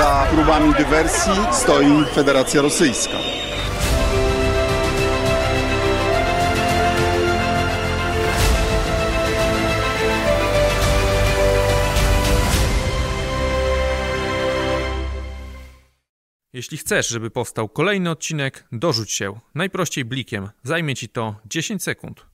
Za próbami dywersji stoi Federacja Rosyjska. Jeśli chcesz, żeby powstał kolejny odcinek, dorzuć się. Najprościej blikiem. Zajmie Ci to 10 sekund.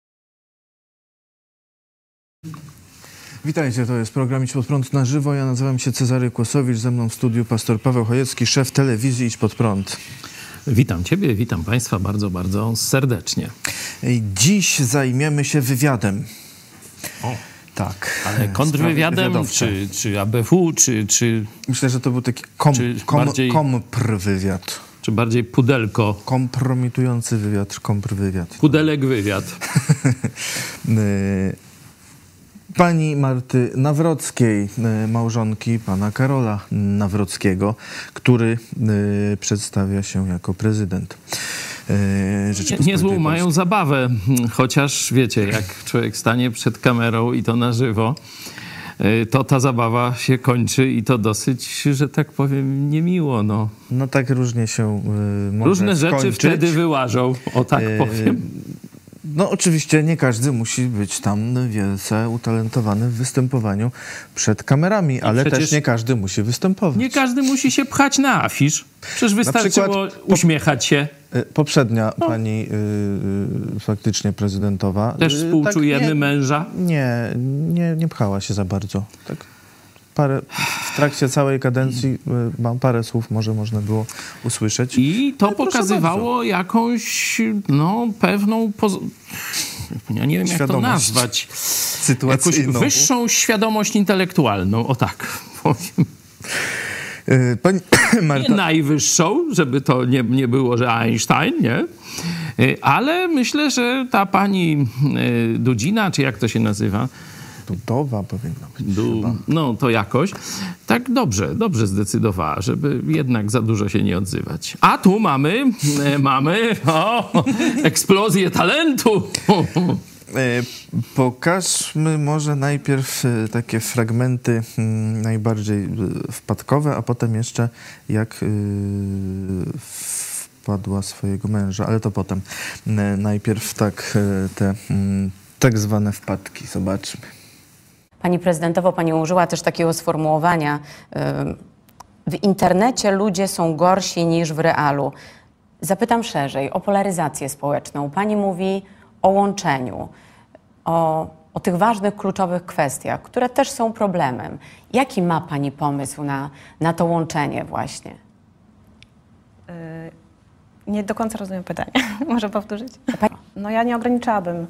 Witajcie, to jest program Idź Pod Prąd na żywo. Ja nazywam się Cezary Kłosowicz, ze mną w studiu pastor Paweł Chojecki, szef telewizji Idź Pod Prąd. Witam Ciebie, witam Państwa bardzo, bardzo serdecznie. Dziś zajmiemy się wywiadem. O. Tak. Ale kontrwywiadem, czy ABW, czy... Myślę, że to był taki komprwywiad. Czy bardziej pudelko? Kompromitujący wywiad, komprwywiad. Pudelek wywiad. Pani Marty Nawrockiej, małżonki pana Karola Nawrockiego, który przedstawia się jako prezydent Rzeczypospolitej Niezłą mają zabawę, chociaż wiecie, jak człowiek stanie przed kamerą i to na żywo, to ta zabawa się kończy i to dosyć, że tak powiem, niemiło. No tak różnie się może różne skończyć. Rzeczy wtedy wyłażą, o tak powiem. No oczywiście nie każdy musi być tam wielce utalentowany w występowaniu przed kamerami, ale też nie każdy musi występować. Nie każdy musi się pchać na afisz. Przecież wystarczyło uśmiechać się. Poprzednia pani faktycznie prezydentowa. Też współczujemy tak męża? Nie pchała się za bardzo. Tak w trakcie całej kadencji parę słów może można było usłyszeć. I to pokazywało jakąś, pewną, ja nie wiem jak to nazwać, jakąś wyższą świadomość intelektualną, o tak powiem. Pani Marta... Nie najwyższą, żeby to nie było, że Einstein, nie? Ale myślę, że ta pani Dudzina, czy jak to się nazywa? Dudowa powinna być to jakoś. Tak dobrze zdecydowała, żeby jednak za dużo się nie odzywać. A tu mamy eksplozję talentu. Pokażmy może najpierw takie fragmenty najbardziej wpadkowe, a potem jeszcze jak wpadła swojego męża, ale to potem. Najpierw te tak zwane wpadki. Zobaczmy. Pani prezydentowo, pani użyła też takiego sformułowania: w internecie ludzie są gorsi niż w realu. Zapytam szerzej o polaryzację społeczną. Pani mówi o łączeniu, o tych ważnych, kluczowych kwestiach, które też są problemem. Jaki ma pani pomysł na to łączenie właśnie? Nie do końca rozumiem pytanie. Może powtórzyć? Ja nie ograniczałabym.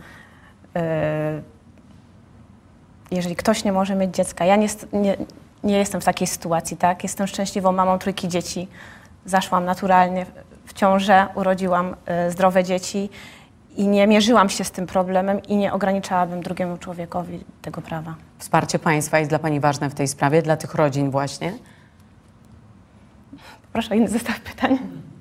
Jeżeli ktoś nie może mieć dziecka, ja nie jestem w takiej sytuacji, tak? Jestem szczęśliwą mamą 3 dzieci. Zaszłam naturalnie w ciążę, urodziłam zdrowe dzieci i nie mierzyłam się z tym problemem i nie ograniczałabym drugiemu człowiekowi tego prawa. Wsparcie państwa jest dla pani ważne w tej sprawie, dla tych rodzin właśnie? Proszę o inny zestaw pytań.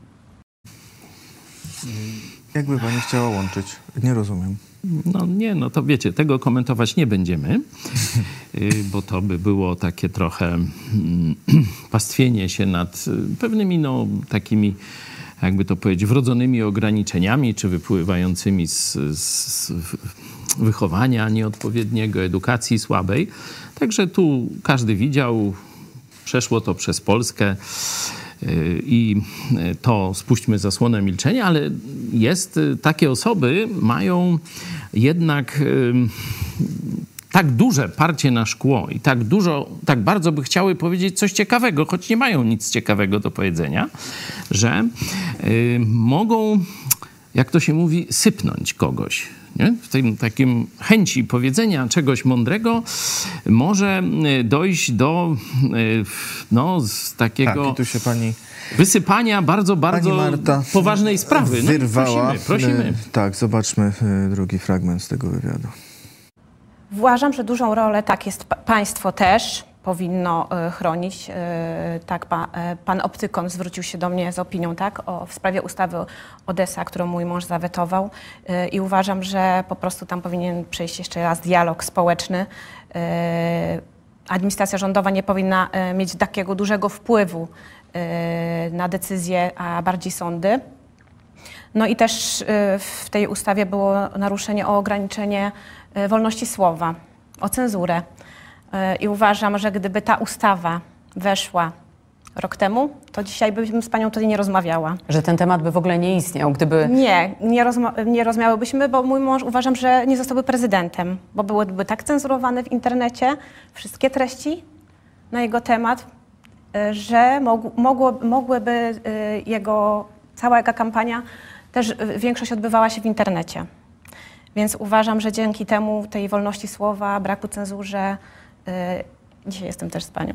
Jakby pani chciała łączyć? Nie rozumiem. To wiecie, tego komentować nie będziemy, bo to by było takie trochę pastwienie się nad pewnymi, takimi, jakby to powiedzieć, wrodzonymi ograniczeniami, czy wypływającymi z wychowania nieodpowiedniego, edukacji słabej. Także tu każdy widział, przeszło to przez Polskę. I to spuśćmy zasłonę milczenia, ale takie osoby mają jednak tak duże parcie na szkło i tak bardzo by chciały powiedzieć coś ciekawego, choć nie mają nic ciekawego do powiedzenia, że mogą, jak to się mówi, sypnąć kogoś. Nie? W tym takim chęci powiedzenia czegoś mądrego może dojść do z takiego tu się pani wysypania bardzo poważnej sprawy. Wyrwała. Prosimy. Tak, zobaczmy drugi fragment z tego wywiadu. Uważam, że dużą rolę, tak jest, państwo też powinno chronić. Tak, pan Optykon zwrócił się do mnie z opinią, tak, w sprawie ustawy Odessa, którą mój mąż zawetował, i uważam, że po prostu tam powinien przejść jeszcze raz dialog społeczny. administracja rządowa nie powinna mieć takiego dużego wpływu na decyzje, a bardziej sądy. No i też w tej ustawie było naruszenie o ograniczenie wolności słowa, o cenzurę. I uważam, że gdyby ta ustawa weszła rok temu, to dzisiaj bym z panią tutaj nie rozmawiała. Że ten temat by w ogóle nie istniał, gdyby... Nie rozmawiałybyśmy, bo mój mąż uważam, że nie zostałby prezydentem, bo byłyby tak cenzurowane w internecie wszystkie treści na jego temat, że mogłyby cała jego kampania, też większość odbywała się w internecie. Więc uważam, że dzięki temu, tej wolności słowa, braku cenzurze, dzisiaj jestem też z panią.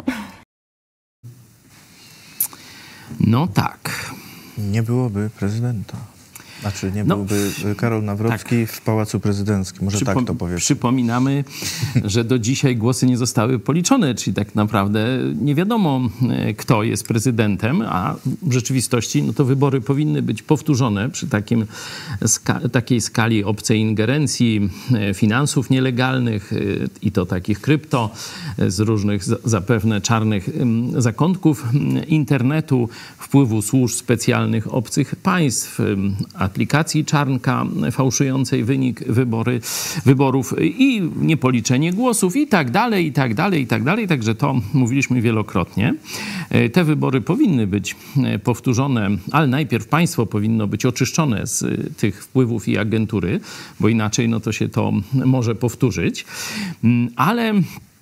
No tak. Nie byłoby prezydenta. Znaczy nie byłby Karol Nawrocki w Pałacu Prezydenckim. Może tak to powiem. Przypominamy, że do dzisiaj głosy nie zostały policzone, czyli tak naprawdę nie wiadomo, kto jest prezydentem, a w rzeczywistości no to wybory powinny być powtórzone przy takiej skali obcej ingerencji, finansów nielegalnych i to takich krypto, z różnych zapewne czarnych zakątków internetu, wpływu służb specjalnych obcych państw, aplikacji czarnka fałszującej wynik wyborów i niepoliczenie głosów i tak dalej, i tak dalej, i tak dalej. Także to mówiliśmy wielokrotnie. Te wybory powinny być powtórzone, ale najpierw państwo powinno być oczyszczone z tych wpływów i agentury, bo inaczej no to się to może powtórzyć. Ale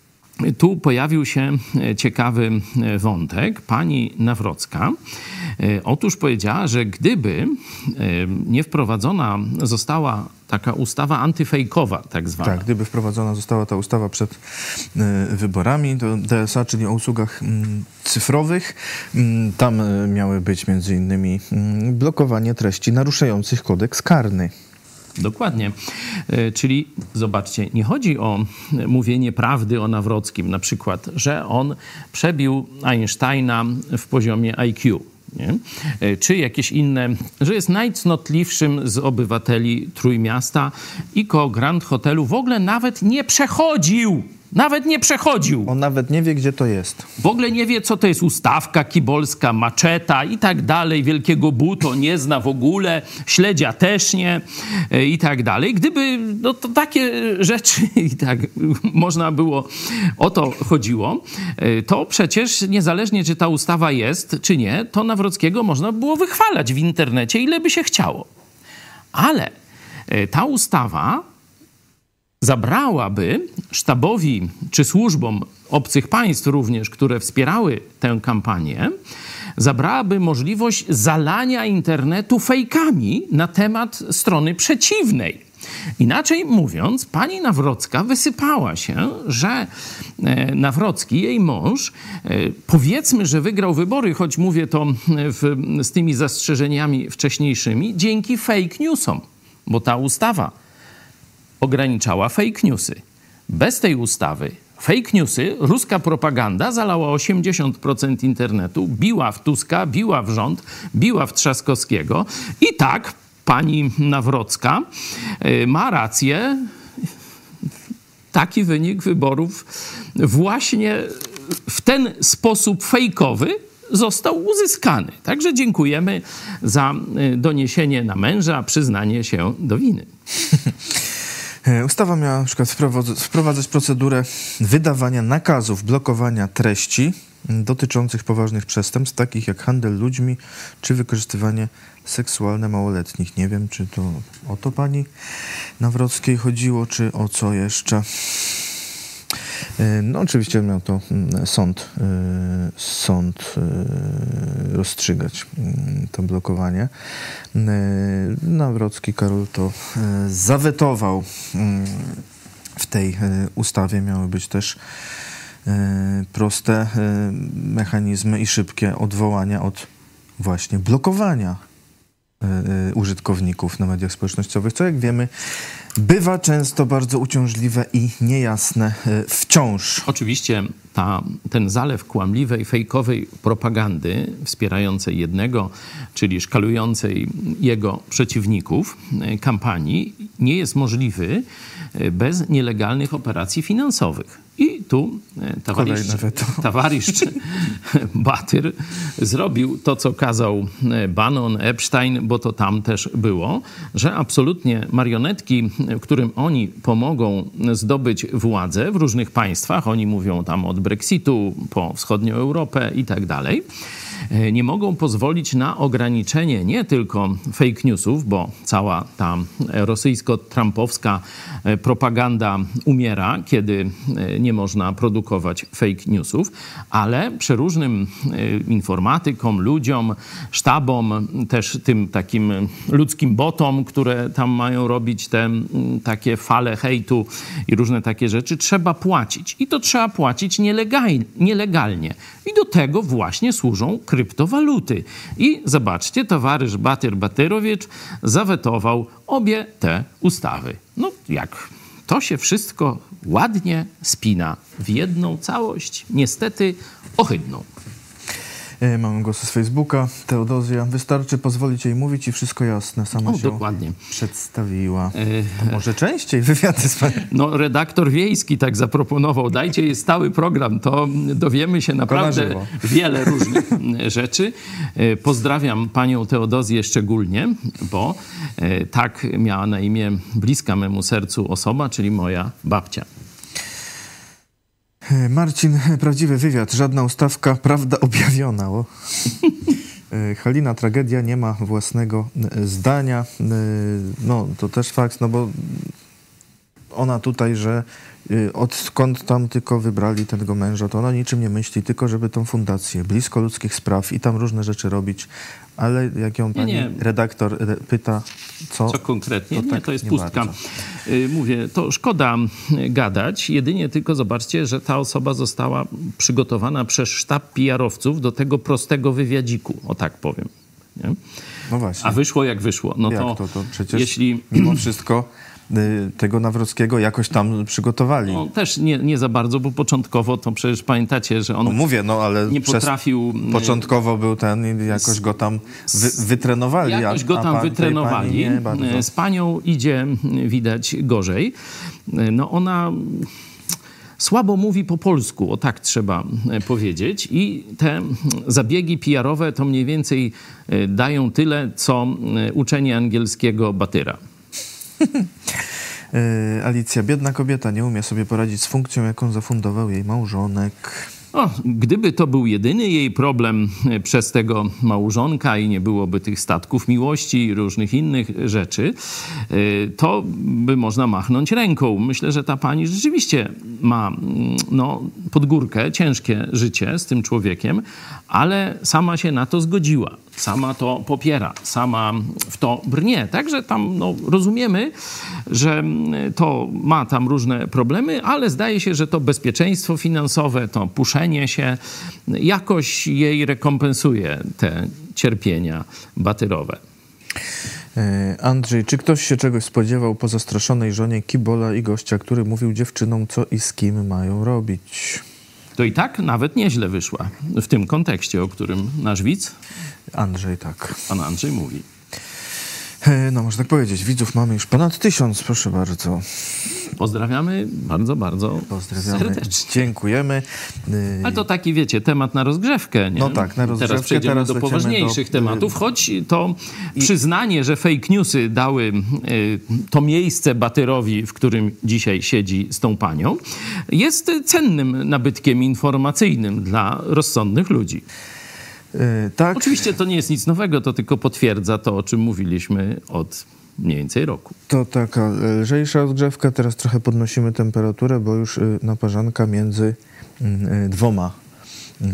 tu pojawił się ciekawy wątek. Pani Nawrocka otóż powiedziała, że gdyby nie wprowadzona została taka ustawa antyfejkowa, tak zwana. Tak, gdyby wprowadzona została ta ustawa przed wyborami, to DSA, czyli o usługach cyfrowych, tam miały być między innymi blokowanie treści naruszających kodeks karny. Dokładnie. Czyli zobaczcie, nie chodzi o mówienie prawdy o Nawrockim, na przykład, że on przebił Einsteina w poziomie IQ. Nie? Czy jakieś inne, że jest najcnotliwszym z obywateli Trójmiasta i koło Grand Hotelu w ogóle nawet nie przechodził. Nawet nie przechodził. On nawet nie wie, gdzie to jest. W ogóle nie wie, co to jest ustawka kibolska, maczeta i tak dalej. Wielkiego buto nie zna w ogóle. Śledzia też nie i tak dalej. Gdyby no, to takie rzeczy i tak można było, o to chodziło, to przecież niezależnie, czy ta ustawa jest, czy nie, to Nawrockiego można było wychwalać w internecie, ile by się chciało. Ale ta ustawa zabrałaby sztabowi czy służbom obcych państw również, które wspierały tę kampanię, zabrałaby możliwość zalania internetu fejkami na temat strony przeciwnej. Inaczej mówiąc, pani Nawrocka wysypała się, że Nawrocki, jej mąż, powiedzmy, że wygrał wybory, choć mówię to z tymi zastrzeżeniami wcześniejszymi, dzięki fake newsom, bo ta ustawa ograniczała fake newsy. Bez tej ustawy fake newsy, ruska propaganda zalała 80% internetu, biła w Tuska, biła w rząd, biła w Trzaskowskiego i tak pani Nawrocka ma rację. Taki wynik wyborów właśnie w ten sposób fejkowy został uzyskany. Także dziękujemy za doniesienie na męża, przyznanie się do winy. Ustawa miała na przykład wprowadzać procedurę wydawania nakazów blokowania treści dotyczących poważnych przestępstw, takich jak handel ludźmi czy wykorzystywanie seksualne małoletnich. Nie wiem, czy to o to pani Nawrockiej chodziło, czy o co jeszcze. No oczywiście miał to sąd rozstrzygać to blokowanie. Nawrocki Karol to zawetował. W tej ustawie miały być też proste mechanizmy i szybkie odwołania od właśnie blokowania użytkowników na mediach społecznościowych, co jak wiemy bywa często bardzo uciążliwe i niejasne wciąż. Oczywiście ten zalew kłamliwej, fejkowej propagandy wspierającej jednego, czyli szkalującej jego przeciwników kampanii, nie jest możliwy bez nielegalnych operacji finansowych. I tu towarzysz Batyr zrobił to, co kazał Bannon, Epstein, bo to tam też było, że absolutnie marionetki, którym oni pomogą zdobyć władzę w różnych państwach, oni mówią tam od Brexitu po wschodnią Europę i tak dalej, nie mogą pozwolić na ograniczenie nie tylko fake newsów, bo cała ta rosyjsko-trumpowska propaganda umiera, kiedy nie można produkować fake newsów, ale przeróżnym informatykom, ludziom, sztabom, też tym takim ludzkim botom, które tam mają robić te takie fale hejtu i różne takie rzeczy, trzeba płacić. I to trzeba płacić nielegalnie. I do tego właśnie służą kryptowaluty. I zobaczcie, towarzysz Batyrowicz zawetował obie te ustawy. No jak to się wszystko ładnie spina w jedną całość, niestety ohydną. Mamy głosy z Facebooka. Teodozja. Wystarczy pozwolić jej mówić i wszystko jasne. Sama się dokładnie przedstawiła. To może częściej wywiady z panem. No, redaktor Wiejski tak zaproponował. Dajcie jej stały program, to dowiemy się naprawdę wiele różnych rzeczy. Pozdrawiam panią Teodozję szczególnie, bo tak miała na imię bliska memu sercu osoba, czyli moja babcia. Marcin, prawdziwy wywiad, żadna ustawka, prawda objawiona. Halina, tragedia, nie ma własnego zdania. No, to też fakt, no bo ona tutaj, że odkąd tam tylko wybrali tego męża, to ona niczym nie myśli, tylko żeby tą fundację blisko ludzkich spraw i tam różne rzeczy robić, ale jak ją pani redaktor pyta, co konkretnie, to, tak to jest pustka. Bardzo. Mówię, to szkoda gadać, jedynie tylko zobaczcie, że ta osoba została przygotowana przez sztab PR-owców do tego prostego wywiadziku, o tak powiem. Nie? No właśnie. A wyszło jak wyszło. No jak to przecież jeśli mimo wszystko tego Nawrockiego jakoś tam przygotowali. No, też nie za bardzo, bo początkowo to przecież pamiętacie, że on ale nie potrafił... Początkowo był ten i jakoś go tam wytrenowali. Jakoś go tam wytrenowali. Z panią idzie widać gorzej. No ona słabo mówi po polsku, o tak trzeba powiedzieć. I te zabiegi PR-owe to mniej więcej dają tyle, co uczenie angielskiego Batyra. Alicja, biedna kobieta, nie umie sobie poradzić z funkcją, jaką zafundował jej małżonek. Gdyby to był jedyny jej problem przez tego małżonka i nie byłoby tych statków miłości i różnych innych rzeczy, to by można machnąć ręką. Myślę, że ta pani rzeczywiście ma pod górkę ciężkie życie z tym człowiekiem, ale sama się na to zgodziła. Sama to popiera, sama w to brnie. Także tam rozumiemy, że to ma tam różne problemy, ale zdaje się, że to bezpieczeństwo finansowe, to puszenie się jakoś jej rekompensuje te cierpienia batyrowe. Andrzej, czy ktoś się czegoś spodziewał po zastraszonej żonie Kibola i gościa, który mówił dziewczynom, co i z kim mają robić? To i tak nawet nieźle wyszła w tym kontekście, o którym nasz widz Andrzej, tak. Pan Andrzej mówi. No, można tak powiedzieć. Widzów mamy już ponad 1000, proszę bardzo. Pozdrawiamy bardzo, bardzo serdecznie. Dziękujemy. Ale to taki, wiecie, temat na rozgrzewkę, nie? No tak, na rozgrzewkę. Teraz przejdziemy do poważniejszych tematów, choć to przyznanie, że fake newsy dały to miejsce Batyrowi, w którym dzisiaj siedzi z tą panią, jest cennym nabytkiem informacyjnym dla rozsądnych ludzi. Tak. Oczywiście to nie jest nic nowego, to tylko potwierdza to, o czym mówiliśmy od mniej więcej roku. To taka lżejsza rozgrzewka. Teraz trochę podnosimy temperaturę, bo już naparzanka między dwoma.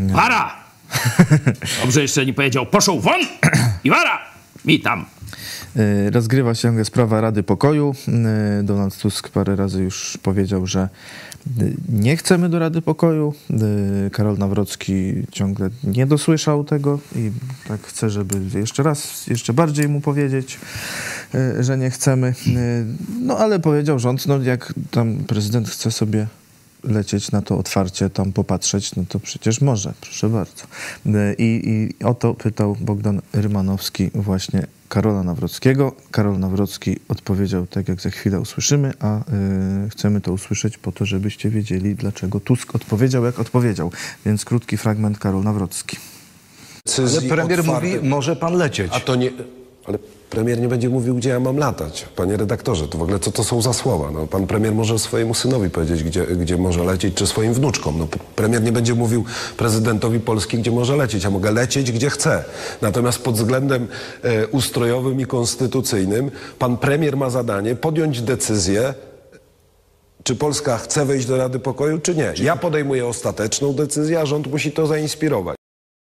Wara! Dobrze jeszcze nie powiedział, poszł won i wara! Mi tam. Rozgrywa się ciągle sprawa Rady Pokoju. Donald Tusk parę razy już powiedział, że nie chcemy do Rady Pokoju. Karol Nawrocki ciągle nie dosłyszał tego i tak chce, żeby jeszcze bardziej mu powiedzieć, że nie chcemy. No ale powiedział rząd, no jak tam prezydent chce sobie lecieć na to otwarcie, tam popatrzeć, no to przecież może, proszę bardzo. I o to pytał Bogdan Rymanowski właśnie Karola Nawrockiego. Karol Nawrocki odpowiedział tak, jak za chwilę usłyszymy, a chcemy to usłyszeć po to, żebyście wiedzieli, dlaczego Tusk odpowiedział, jak odpowiedział. Więc krótki fragment Karol Nawrocki. Ale premier mówi, może pan lecieć. A to nie... Ale premier nie będzie mówił, gdzie ja mam latać. Panie redaktorze, to w ogóle co to są za słowa? No, pan premier może swojemu synowi powiedzieć, gdzie może lecieć, czy swoim wnuczkom. No, premier nie będzie mówił prezydentowi Polski, gdzie może lecieć. Ja mogę lecieć, gdzie chcę. Natomiast pod względem ustrojowym i konstytucyjnym pan premier ma zadanie podjąć decyzję, czy Polska chce wejść do Rady Pokoju, czy nie. Ja podejmuję ostateczną decyzję, a rząd musi to zainspirować.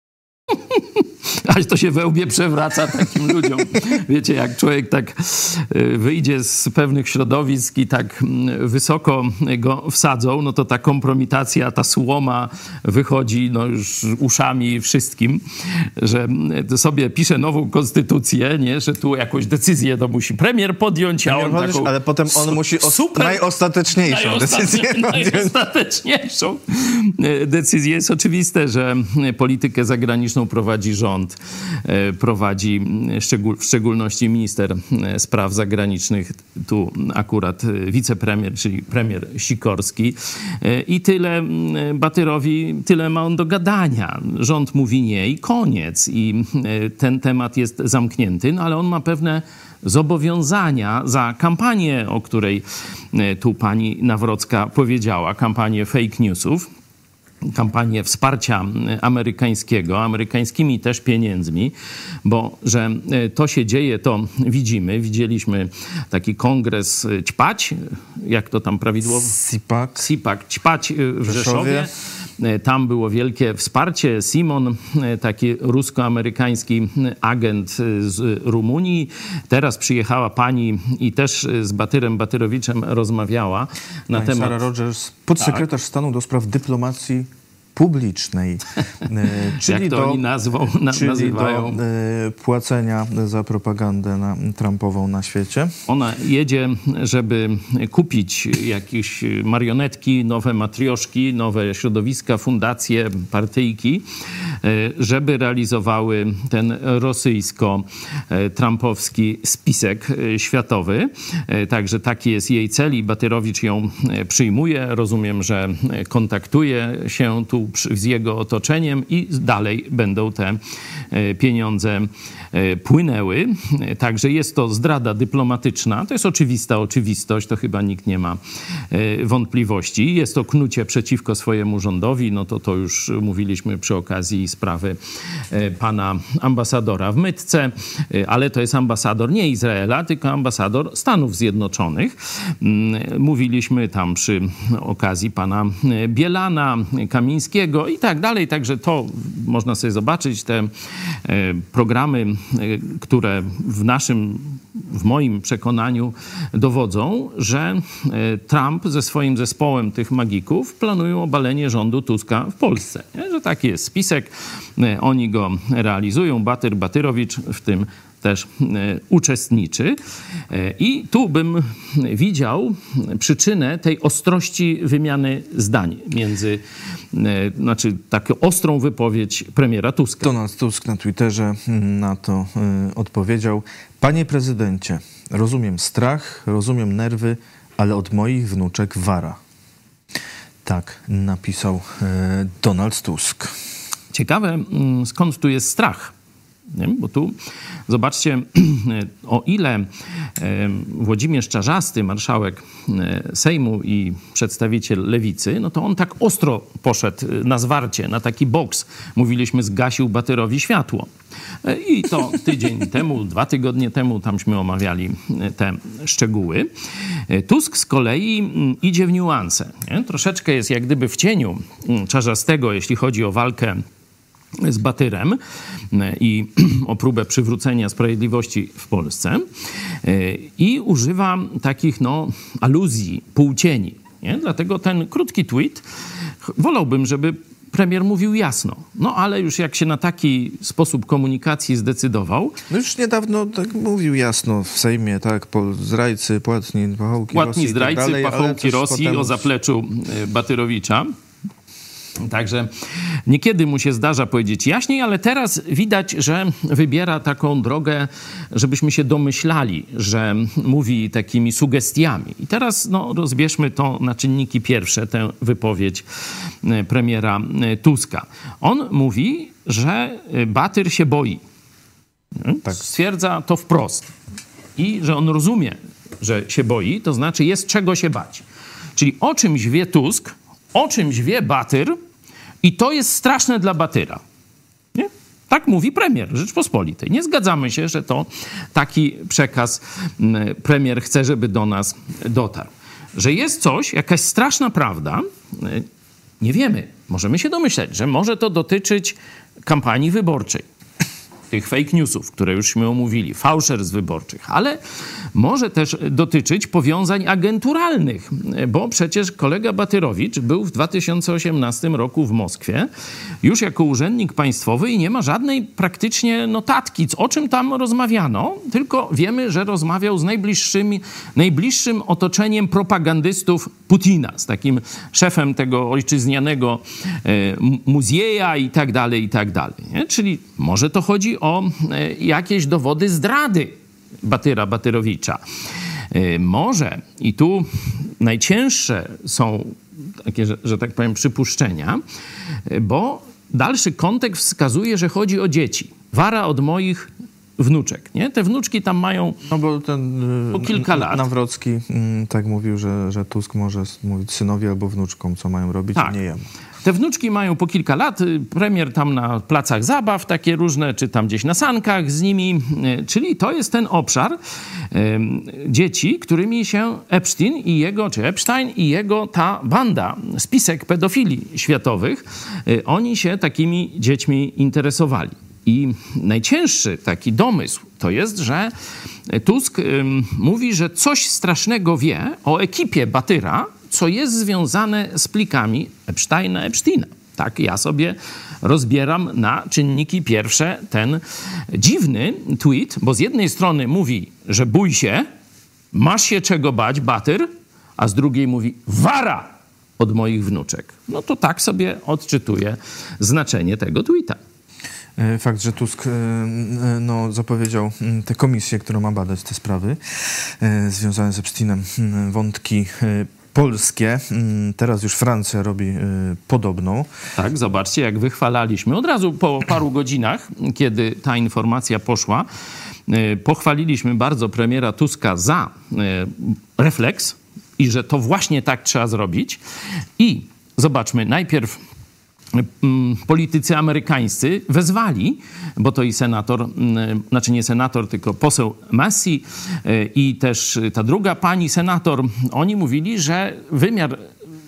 Aż to się we łbie przewraca takim ludziom. Wiecie, jak człowiek tak wyjdzie z pewnych środowisk i tak wysoko go wsadzą, no to ta kompromitacja, ta słoma wychodzi no już uszami wszystkim, że sobie pisze nową konstytucję, nie? Że tu jakąś decyzję to musi premier podjąć, a on taką... Ale potem on musi najostateczniejszą decyzję podjąć. Najostateczniejszą decyzję. Jest oczywiste, że politykę zagraniczną prowadzi rząd. Prowadzi w szczególności minister spraw zagranicznych, tu akurat wicepremier, czyli premier Sikorski. I tyle Batyrowi, tyle ma on do gadania. Rząd mówi nie i koniec. I ten temat jest zamknięty, no ale on ma pewne zobowiązania za kampanię, o której tu pani Nawrocka powiedziała, kampanię fake newsów. Kampanię wsparcia amerykańskiego, amerykańskimi też pieniędzmi, bo że to się dzieje, to widzimy. Widzieliśmy taki kongres ćpać, jak to tam prawidłowo? SIPAC, ćpać w Rzeszowie. Tam było wielkie wsparcie. Simon, taki rusko-amerykański agent z Rumunii. Teraz przyjechała pani i też z Batyrem Batyrowiczem rozmawiała na temat... Sarah Rogers, podsekretarz stanu do spraw dyplomacji publicznej. Czyli jak to oni nazywają? Do płacenia za propagandę Trumpową na świecie. Ona jedzie, żeby kupić jakieś marionetki, nowe matrioszki, nowe środowiska, fundacje, partyjki, żeby realizowały ten rosyjsko-trumpowski spisek światowy. Także taki jest jej cel i Batyrowicz ją przyjmuje. Rozumiem, że kontaktuje się tu z jego otoczeniem i dalej będą te pieniądze płynęły. Także jest to zdrada dyplomatyczna. To jest oczywista oczywistość, to chyba nikt nie ma wątpliwości. Jest to knucie przeciwko swojemu rządowi. No to już mówiliśmy przy okazji sprawy pana ambasadora w Mytce, ale to jest ambasador nie Izraela, tylko ambasador Stanów Zjednoczonych. Mówiliśmy tam przy okazji pana Bielana, Kamińskiego i tak dalej. Także to można sobie zobaczyć, te programy, które w moim przekonaniu dowodzą, że Trump ze swoim zespołem tych magików planują obalenie rządu Tuska w Polsce. Nie? Że taki jest spisek, oni go realizują, Batyrowicz w tym też uczestniczy. I tu bym widział przyczynę tej ostrości wymiany zdań między, znaczy taką ostrą wypowiedź premiera Tuska. Donald Tusk na Twitterze na to odpowiedział: Panie prezydencie, rozumiem strach, rozumiem nerwy, ale od moich wnuczek wara. Tak napisał Donald Tusk. Ciekawe, skąd tu jest strach? Nie? Bo tu zobaczcie, o ile Włodzimierz Czarzasty, marszałek Sejmu i przedstawiciel Lewicy, no to on tak ostro poszedł na zwarcie, na taki boks. Mówiliśmy, zgasił Batyrowi światło. I to tydzień temu, 2 tygodnie temu, tamśmy omawiali te szczegóły. Tusk z kolei idzie w niuanse. Nie? Troszeczkę jest jak gdyby w cieniu Czarzastego, jeśli chodzi o walkę z Batyrem i o próbę przywrócenia sprawiedliwości w Polsce i używa takich aluzji, półcieni. Nie? Dlatego ten krótki tweet wolałbym, żeby premier mówił jasno. Ale już jak się na taki sposób komunikacji zdecydował... Już niedawno tak mówił jasno w Sejmie, tak, zdrajcy, płatni, pachołki Rosji zdrajcy, tak dalej, pachołki Rosji potem... o zapleczu Batyrowicza. Także niekiedy mu się zdarza powiedzieć jaśniej, ale teraz widać, że wybiera taką drogę, żebyśmy się domyślali, że mówi takimi sugestiami. I teraz rozbierzmy to na czynniki pierwsze, tę wypowiedź premiera Tuska. On mówi, że Batyr się boi. Tak. Stwierdza to wprost. I że on rozumie, że się boi, to znaczy jest czego się bać. Czyli o czymś wie Tusk, o czymś wie Batyr i to jest straszne dla Batyra. Nie? Tak mówi premier Rzeczpospolitej. Nie zgadzamy się, że to taki przekaz premier chce, żeby do nas dotarł. Że jest coś, jakaś straszna prawda, nie wiemy. Możemy się domyśleć, że może to dotyczyć kampanii wyborczej. Tych fake newsów, które jużśmy omówili, fałszerstw wyborczych, ale może też dotyczyć powiązań agenturalnych, bo przecież kolega Batyrowicz był w 2018 roku w Moskwie już jako urzędnik państwowy i nie ma żadnej praktycznie notatki, o czym tam rozmawiano, tylko wiemy, że rozmawiał z najbliższym otoczeniem propagandystów Putina, z takim szefem tego ojczyznianego muzieja i tak dalej, i tak dalej. Nie? Czyli może to chodzi o jakieś dowody zdrady Batyrowicza. Może, i tu najcięższe są takie, że tak powiem, przypuszczenia, bo dalszy kontekst wskazuje, że chodzi o dzieci. Wara od moich wnuczek, nie? Te wnuczki tam mają bo ten po kilka lat. Nawrocki tak mówił, że Tusk może mówić synowi albo wnuczkom, co mają robić, tak. Nie jemu. Te wnuczki mają po kilka lat, premier tam na placach zabaw takie różne, czy tam gdzieś na sankach z nimi, czyli to jest ten obszar dzieci, którymi się Epstein i jego ta banda, spisek pedofilii światowych, oni się takimi dziećmi interesowali. I najcięższy taki domysł to jest, że Tusk mówi, że coś strasznego wie o ekipie Batyra, co jest związane z plikami Epsteina. Tak, ja sobie rozbieram na czynniki pierwsze ten dziwny tweet, bo z jednej strony mówi, że bój się, masz się czego bać, Batyr, a z drugiej mówi wara od moich wnuczek. To tak sobie odczytuję znaczenie tego tweeta. Fakt, że Tusk zapowiedział tę komisję, która ma badać te sprawy związane z Epsteinem, wątki polskie. Teraz już Francja robi podobną. Tak, zobaczcie, jak wychwalaliśmy. Od razu po paru godzinach, kiedy ta informacja poszła, pochwaliliśmy bardzo premiera Tuska za refleks i że to właśnie tak trzeba zrobić. I zobaczmy, najpierw politycy amerykańscy wezwali, bo to i senator, nie senator, tylko poseł Massey i też ta druga pani senator, oni mówili, że wymiar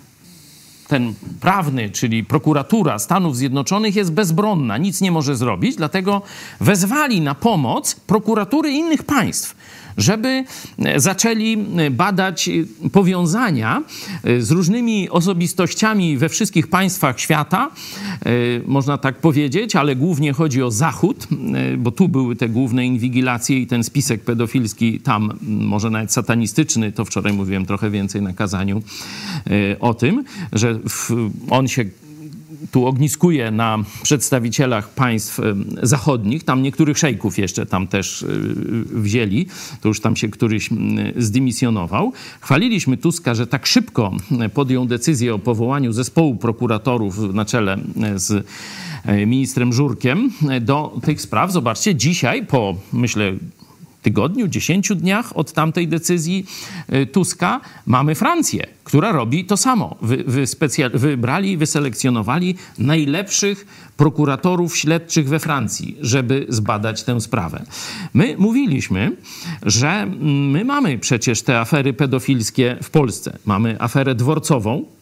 ten prawny, czyli prokuratura Stanów Zjednoczonych jest bezbronna, nic nie może zrobić, dlatego wezwali na pomoc prokuratury innych państw, żeby zaczęli badać powiązania z różnymi osobistościami we wszystkich państwach świata, można tak powiedzieć, ale głównie chodzi o Zachód, bo tu były te główne inwigilacje i ten spisek pedofilski tam, może nawet satanistyczny, to wczoraj mówiłem trochę więcej na kazaniu o tym, że on się tu ogniskuje na przedstawicielach państw zachodnich. Tam niektórych szejków jeszcze tam też wzięli. To już tam się któryś zdymisjonował. Chwaliliśmy Tuska, że tak szybko podjął decyzję o powołaniu zespołu prokuratorów na czele z ministrem Żurkiem do tych spraw. Zobaczcie, dzisiaj po, myślę, tygodniu, 10 dniach od tamtej decyzji Tuska mamy Francję, która robi to samo. Wyselekcjonowali najlepszych prokuratorów śledczych we Francji, żeby zbadać tę sprawę. My mówiliśmy, że my mamy przecież te afery pedofilskie w Polsce. Mamy aferę dworcową,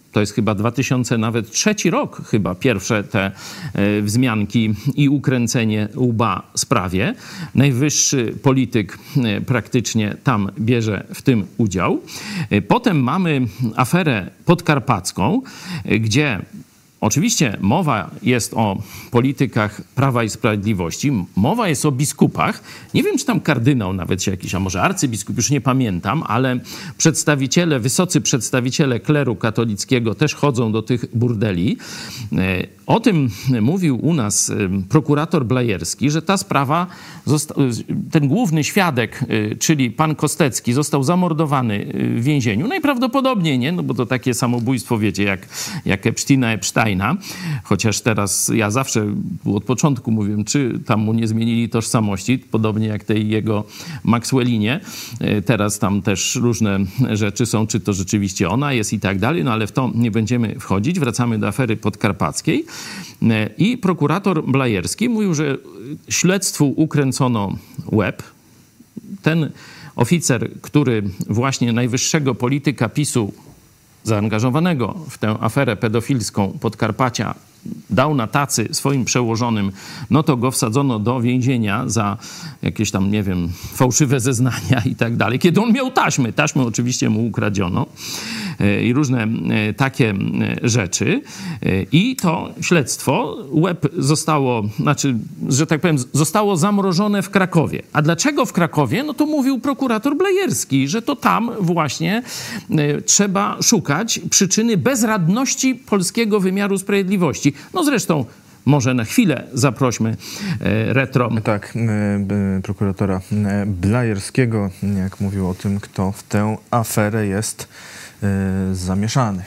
To jest chyba 2003 rok, chyba pierwsze te wzmianki i ukręcenie łba sprawie. Najwyższy polityk praktycznie tam bierze w tym udział. Potem mamy aferę podkarpacką, gdzie oczywiście mowa jest o politykach Prawa i Sprawiedliwości, mowa jest o biskupach. Nie wiem, czy tam kardynał nawet się jakiś, a może arcybiskup, już nie pamiętam, ale wysocy przedstawiciele kleru katolickiego też chodzą do tych burdeli. O tym mówił u nas prokurator Blajerski, że ta sprawa, ten główny świadek, czyli pan Kostecki, został zamordowany w więzieniu. Najprawdopodobniej, nie? No bo to takie samobójstwo, wiecie, jak Epsteina. Chociaż teraz ja zawsze od początku mówiłem, czy tam mu nie zmienili tożsamości, podobnie jak tej jego Maxwellinie. Teraz tam też różne rzeczy są, czy to rzeczywiście ona jest i tak dalej, no ale w to nie będziemy wchodzić. Wracamy do afery podkarpackiej. I prokurator Blajerski mówił, że śledztwu ukręcono łeb. Ten oficer, który właśnie najwyższego polityka PiS-u zaangażowanego w tę aferę pedofilską Podkarpacia dał na tacy swoim przełożonym, no to go wsadzono do więzienia za jakieś tam, nie wiem, fałszywe zeznania i tak dalej. Kiedy on miał taśmy oczywiście mu ukradziono i różne takie rzeczy. I to śledztwo, łeb zostało, że tak powiem, zostało zamrożone w Krakowie. A dlaczego w Krakowie? No to mówił prokurator Blajerski, że to tam właśnie trzeba szukać przyczyny bezradności polskiego wymiaru sprawiedliwości. No zresztą może na chwilę zaprośmy retro. Tak, prokuratora Blajerskiego, jak mówił o tym, kto w tę aferę jest zamieszany.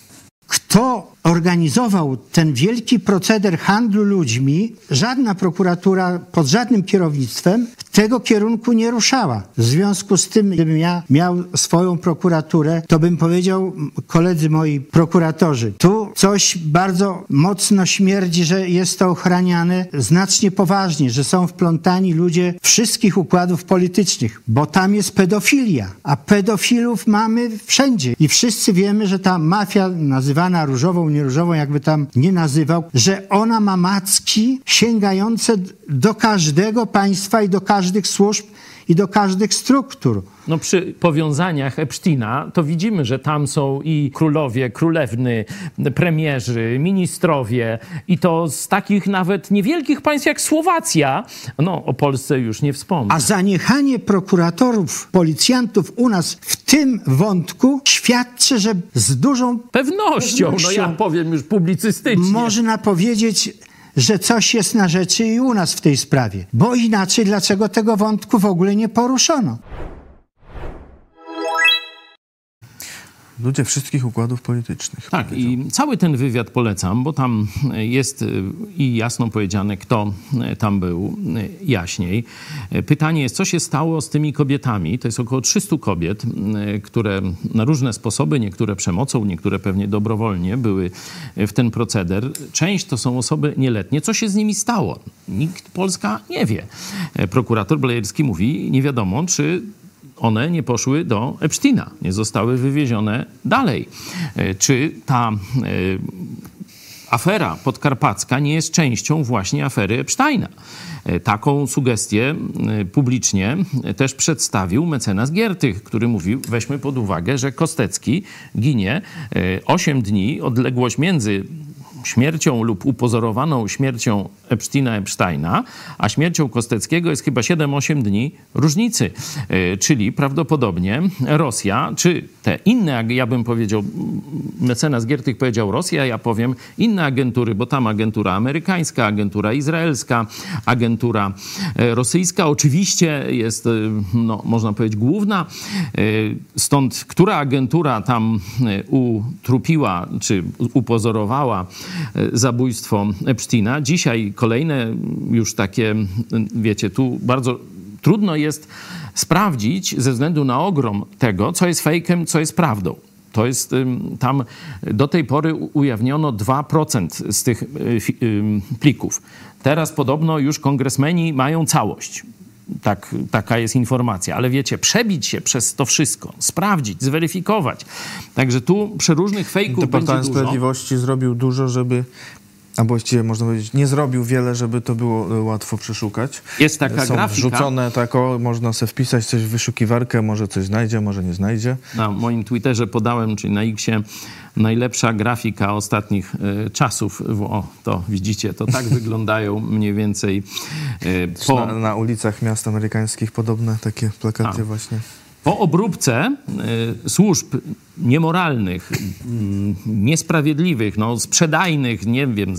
Kto organizował ten wielki proceder handlu ludźmi, żadna prokuratura pod żadnym kierownictwem w tego kierunku nie ruszała. W związku z tym, gdybym ja miał swoją prokuraturę, to bym powiedział, koledzy moi prokuratorzy, tu coś bardzo mocno śmierdzi, że jest to ochraniane znacznie poważnie, że są wplątani ludzie wszystkich układów politycznych, bo tam jest pedofilia, a pedofilów mamy wszędzie. I wszyscy wiemy, że ta mafia nazywana różową, nie różową, jakby tam nie nazywał, że ona ma macki sięgające do każdego państwa i do każdych służb i do każdych struktur. No przy powiązaniach Epsteina to widzimy, że tam są i królowie, królewny, premierzy, ministrowie i to z takich nawet niewielkich państw jak Słowacja. No o Polsce już nie wspomnę. A zaniechanie prokuratorów, policjantów u nas w tym wątku świadczy, że z dużą pewnością, no ja powiem już publicystycznie. Można powiedzieć, że coś jest na rzeczy i u nas w tej sprawie. Bo inaczej dlaczego tego wątku w ogóle nie poruszono? Ludzie wszystkich układów politycznych. Tak, i cały ten wywiad polecam, bo tam jest i jasno powiedziane, kto tam był jaśniej. Pytanie jest, co się stało z tymi kobietami? To jest około 300 kobiet, które na różne sposoby, niektóre przemocą, niektóre pewnie dobrowolnie były w ten proceder. Część to są osoby nieletnie. Co się z nimi stało? Polska nie wie. Prokurator Blajerski mówi, nie wiadomo, czy one nie poszły do Epsteina, nie zostały wywiezione dalej. Czy ta afera podkarpacka nie jest częścią właśnie afery Epsteina? Taką sugestię publicznie też przedstawił mecenas Giertych, który mówił, weźmy pod uwagę, że Kostecki ginie 8 dni, odległość między śmiercią lub upozorowaną śmiercią Epsteina, a śmiercią Kosteckiego jest chyba 7-8 dni różnicy. Czyli prawdopodobnie Rosja, czy te inne, ja bym powiedział, mecenas Giertych powiedział Rosja, ja powiem inne agentury, bo tam agentura amerykańska, agentura izraelska, agentura rosyjska oczywiście jest, no, można powiedzieć, główna. Stąd, która agentura tam utrupiła, czy upozorowała zabójstwo Epsteina. Dzisiaj kolejne już takie, wiecie, tu bardzo trudno jest sprawdzić ze względu na ogrom tego, co jest fejkiem, co jest prawdą. To jest tam do tej pory ujawniono 2% z tych plików. Teraz podobno już kongresmeni mają całość. taka jest informacja. Ale wiecie, przebić się przez to wszystko, sprawdzić, zweryfikować. Także tu przeróżnych fejków będzie Departament dużo. Sprawiedliwości zrobił dużo, żeby... A właściwie można powiedzieć, nie zrobił wiele, żeby to było łatwo przeszukać. Jest taka Są grafika. wrzucone można sobie wpisać coś w wyszukiwarkę, może coś znajdzie, może nie znajdzie. Na moim Twitterze podałem, czyli na X-ie, najlepsza grafika ostatnich czasów. O, to widzicie, to tak wyglądają mniej więcej Na ulicach miast amerykańskich podobne takie plakaty właśnie. Po obróbce służb niemoralnych, niesprawiedliwych, sprzedajnych, nie wiem,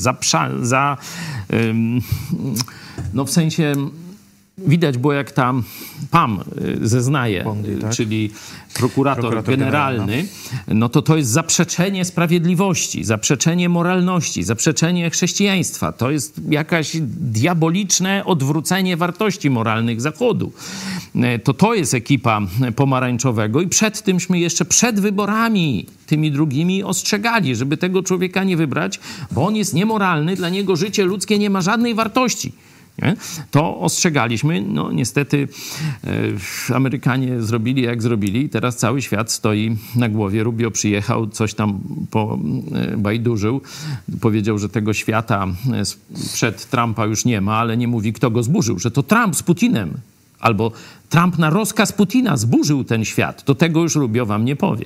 w sensie widać było, jak tam PAM zeznaje, Bondi, tak? czyli prokurator generalny, to jest zaprzeczenie sprawiedliwości, zaprzeczenie moralności, zaprzeczenie chrześcijaństwa. To jest jakaś diaboliczne odwrócenie wartości moralnych Zachodu. To jest ekipa pomarańczowego i przed tymśmy jeszcze przed wyborami tymi drugimi ostrzegali, żeby tego człowieka nie wybrać, bo on jest niemoralny, dla niego życie ludzkie nie ma żadnej wartości. Nie? To ostrzegaliśmy. Niestety Amerykanie zrobili jak zrobili. Teraz cały świat stoi na głowie. Rubio przyjechał, coś tam bajdurzył. Powiedział, że tego świata przed Trumpa już nie ma, ale nie mówi, kto go zburzył. Że to Trump z Putinem. Albo Trump na rozkaz Putina zburzył ten świat. To tego już Rubio wam nie powie.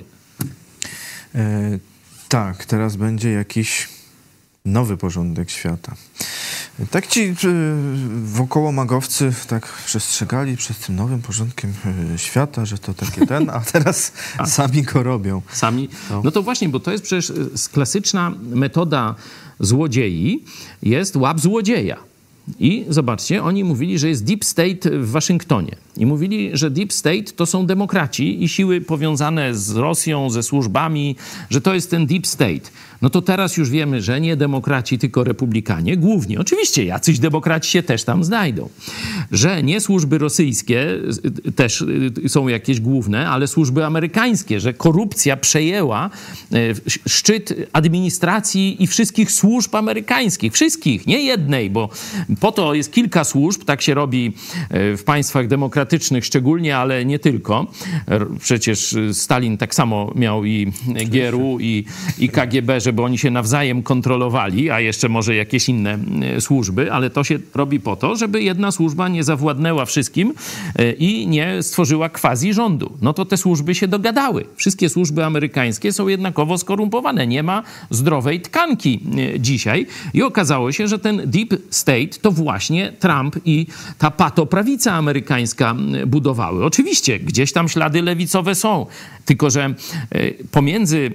Tak, teraz będzie jakiś nowy porządek świata. Tak ci wokołomagowcy tak przestrzegali przed tym nowym porządkiem świata, że to takie a teraz sami go robią. Sami? No to właśnie, bo to jest przecież klasyczna metoda złodziei, jest łap złodzieja. I zobaczcie, oni mówili, że jest Deep State w Waszyngtonie. I mówili, że Deep State to są demokraci i siły powiązane z Rosją, ze służbami, że to jest ten Deep State. No to teraz już wiemy, że nie demokraci, tylko republikanie. Głównie, oczywiście, jacyś demokraci się też tam znajdą. Że nie służby rosyjskie też są jakieś główne, ale służby amerykańskie, że korupcja przejęła szczyt administracji i wszystkich służb amerykańskich. Wszystkich, nie jednej, bo po to jest kilka służb, tak się robi w państwach demokratycznych szczególnie, ale nie tylko. Przecież Stalin tak samo miał i GRU, i KGB, żeby oni się nawzajem kontrolowali, a jeszcze może jakieś inne służby, ale to się robi po to, żeby jedna służba nie zawładnęła wszystkim i nie stworzyła quasi rządu. No to te służby się dogadały. Wszystkie służby amerykańskie są jednakowo skorumpowane. Nie ma zdrowej tkanki dzisiaj. I okazało się, że ten Deep State to właśnie Trump i ta patoprawica amerykańska budowały. Oczywiście gdzieś tam ślady lewicowe są, tylko że pomiędzy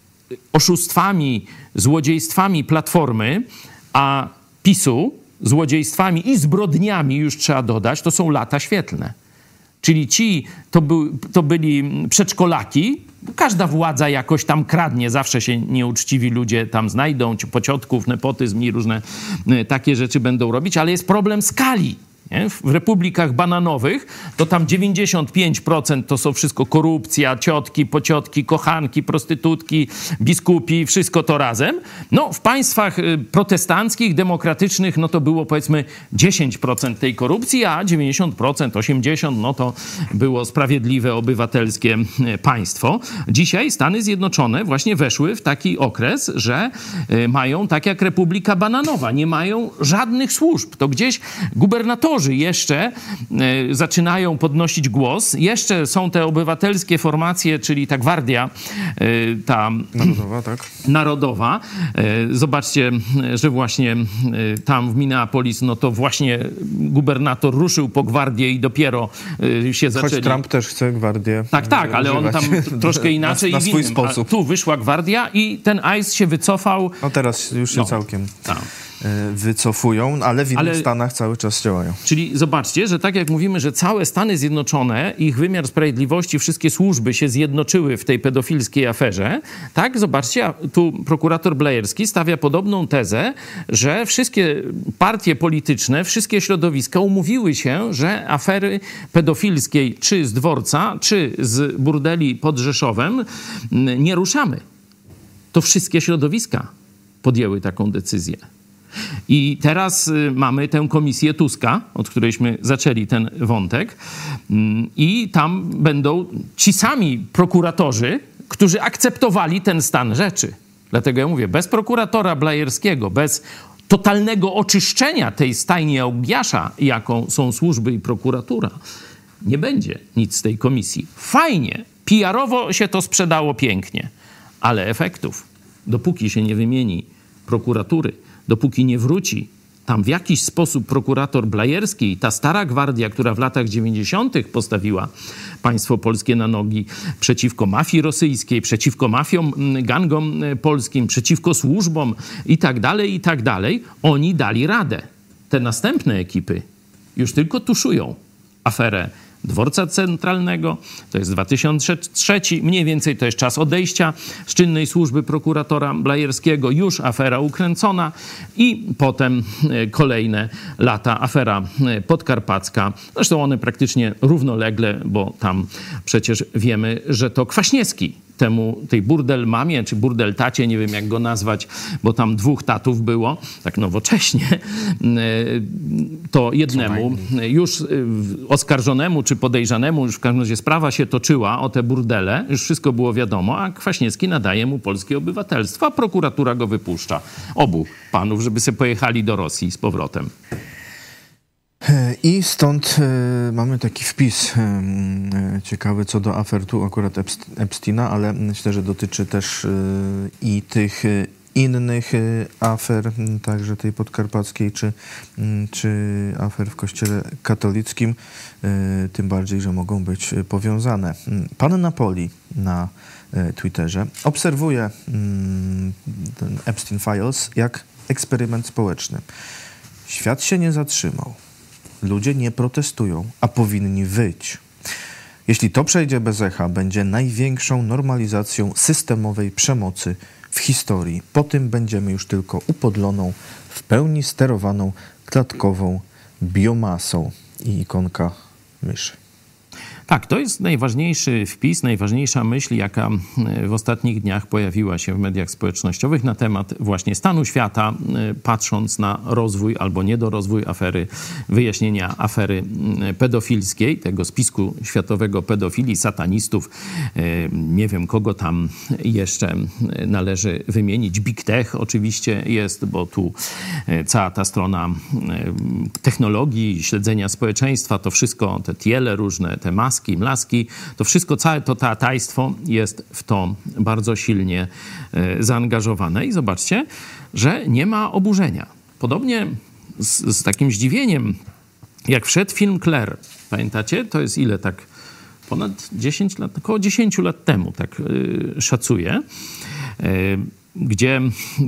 oszustwami, złodziejstwami Platformy, a PiS-u, złodziejstwami i zbrodniami, już trzeba dodać, to są lata świetlne. Czyli ci to byli przedszkolaki. Każda władza jakoś tam kradnie. Zawsze się nieuczciwi ludzie tam znajdą, pociotków, nepotyzm i różne takie rzeczy będą robić, ale jest problem skali. Nie? W republikach bananowych to tam 95% to są wszystko korupcja, ciotki, pociotki, kochanki, prostytutki, biskupi, wszystko to razem. No w państwach protestanckich, demokratycznych, no to było powiedzmy 10% tej korupcji, a 90%, 80% no to było sprawiedliwe, obywatelskie państwo. Dzisiaj Stany Zjednoczone właśnie weszły w taki okres, że mają tak jak Republika Bananowa, nie mają żadnych służb. To gdzieś gubernatorzy jeszcze zaczynają podnosić głos. Jeszcze są te obywatelskie formacje, czyli ta gwardia ta narodowa, tak? Narodowa. Zobaczcie, że właśnie tam w Minneapolis, no to właśnie gubernator ruszył po gwardię i dopiero się zaczęli... Choć Trump też chce gwardię Tak, ale on tam troszkę inaczej na i swój innym. sposób. A tu wyszła gwardia i ten ICE się wycofał. No teraz już się całkiem wycofują, ale w innych stanach cały czas działają. Czyli zobaczcie, że tak jak mówimy, że całe Stany Zjednoczone, ich wymiar sprawiedliwości, wszystkie służby się zjednoczyły w tej pedofilskiej aferze, tak, zobaczcie, tu prokurator Blairski stawia podobną tezę, że wszystkie partie polityczne, wszystkie środowiska umówiły się, że afery pedofilskiej czy z Dworca, czy z burdeli pod Rzeszowem nie ruszamy. To wszystkie środowiska podjęły taką decyzję. I teraz mamy tę komisję Tuska, od którejśmy zaczęli ten wątek, i tam będą ci sami prokuratorzy, którzy akceptowali ten stan rzeczy. Dlatego ja mówię, bez prokuratora Blajerskiego, bez totalnego oczyszczenia tej stajni Augiasza, jaką są służby i prokuratura, nie będzie nic z tej komisji. Fajnie, PR-owo się to sprzedało pięknie, ale efektów, dopóki się nie wymieni prokuratury, dopóki nie wróci tam w jakiś sposób prokurator Blajerski i ta stara gwardia, która w latach 90. postawiła państwo polskie na nogi przeciwko mafii rosyjskiej, przeciwko mafiom, gangom polskim, przeciwko służbom i tak dalej, oni dali radę. Te następne ekipy już tylko tuszują aferę Dworca Centralnego, to jest 2003, mniej więcej to jest czas odejścia z czynnej służby prokuratora Blajerskiego, już afera ukręcona i potem kolejne lata afera podkarpacka. Zresztą one praktycznie równolegle, bo tam przecież wiemy, że to Kwaśniewski tej burdel mamie, czy burdel tacie, nie wiem jak go nazwać, bo tam 2 tatów było, tak nowocześnie, to jednemu już oskarżonemu, czy podejrzanemu, już w każdym razie sprawa się toczyła o te burdele, już wszystko było wiadomo, a Kwaśniewski nadaje mu polskie obywatelstwo, a prokuratura go wypuszcza. Obu panów, żeby sobie pojechali do Rosji z powrotem. I stąd mamy taki wpis ciekawy co do afer, tu akurat Epsteina, ale myślę, że dotyczy też i tych innych afer, także tej podkarpackiej, czy afer w Kościele katolickim, tym bardziej, że mogą być powiązane. Pan Napoli na Twitterze obserwuje ten Epstein Files jak eksperyment społeczny. Świat się nie zatrzymał. Ludzie nie protestują, a powinni wyć. Jeśli to przejdzie bez echa, będzie największą normalizacją systemowej przemocy w historii. Po tym będziemy już tylko upodloną, w pełni sterowaną, klatkową biomasą i ikonka myszy. Tak, to jest najważniejszy wpis, najważniejsza myśl, jaka w ostatnich dniach pojawiła się w mediach społecznościowych na temat właśnie stanu świata, patrząc na rozwój albo niedorozwój afery, wyjaśnienia afery pedofilskiej, tego spisku światowego pedofilii, satanistów, nie wiem kogo tam jeszcze należy wymienić. Big Tech oczywiście jest, bo tu cała ta strona technologii, śledzenia społeczeństwa, to wszystko, te tiele różne, te maski, mlaski, to wszystko, całe to teatrajstwo jest w to bardzo silnie zaangażowane. I zobaczcie, że nie ma oburzenia. Podobnie z takim zdziwieniem, jak wszedł film Claire. Pamiętacie? To jest ile tak? Ponad 10 lat, około 10 lat temu, tak szacuję. Gdzie...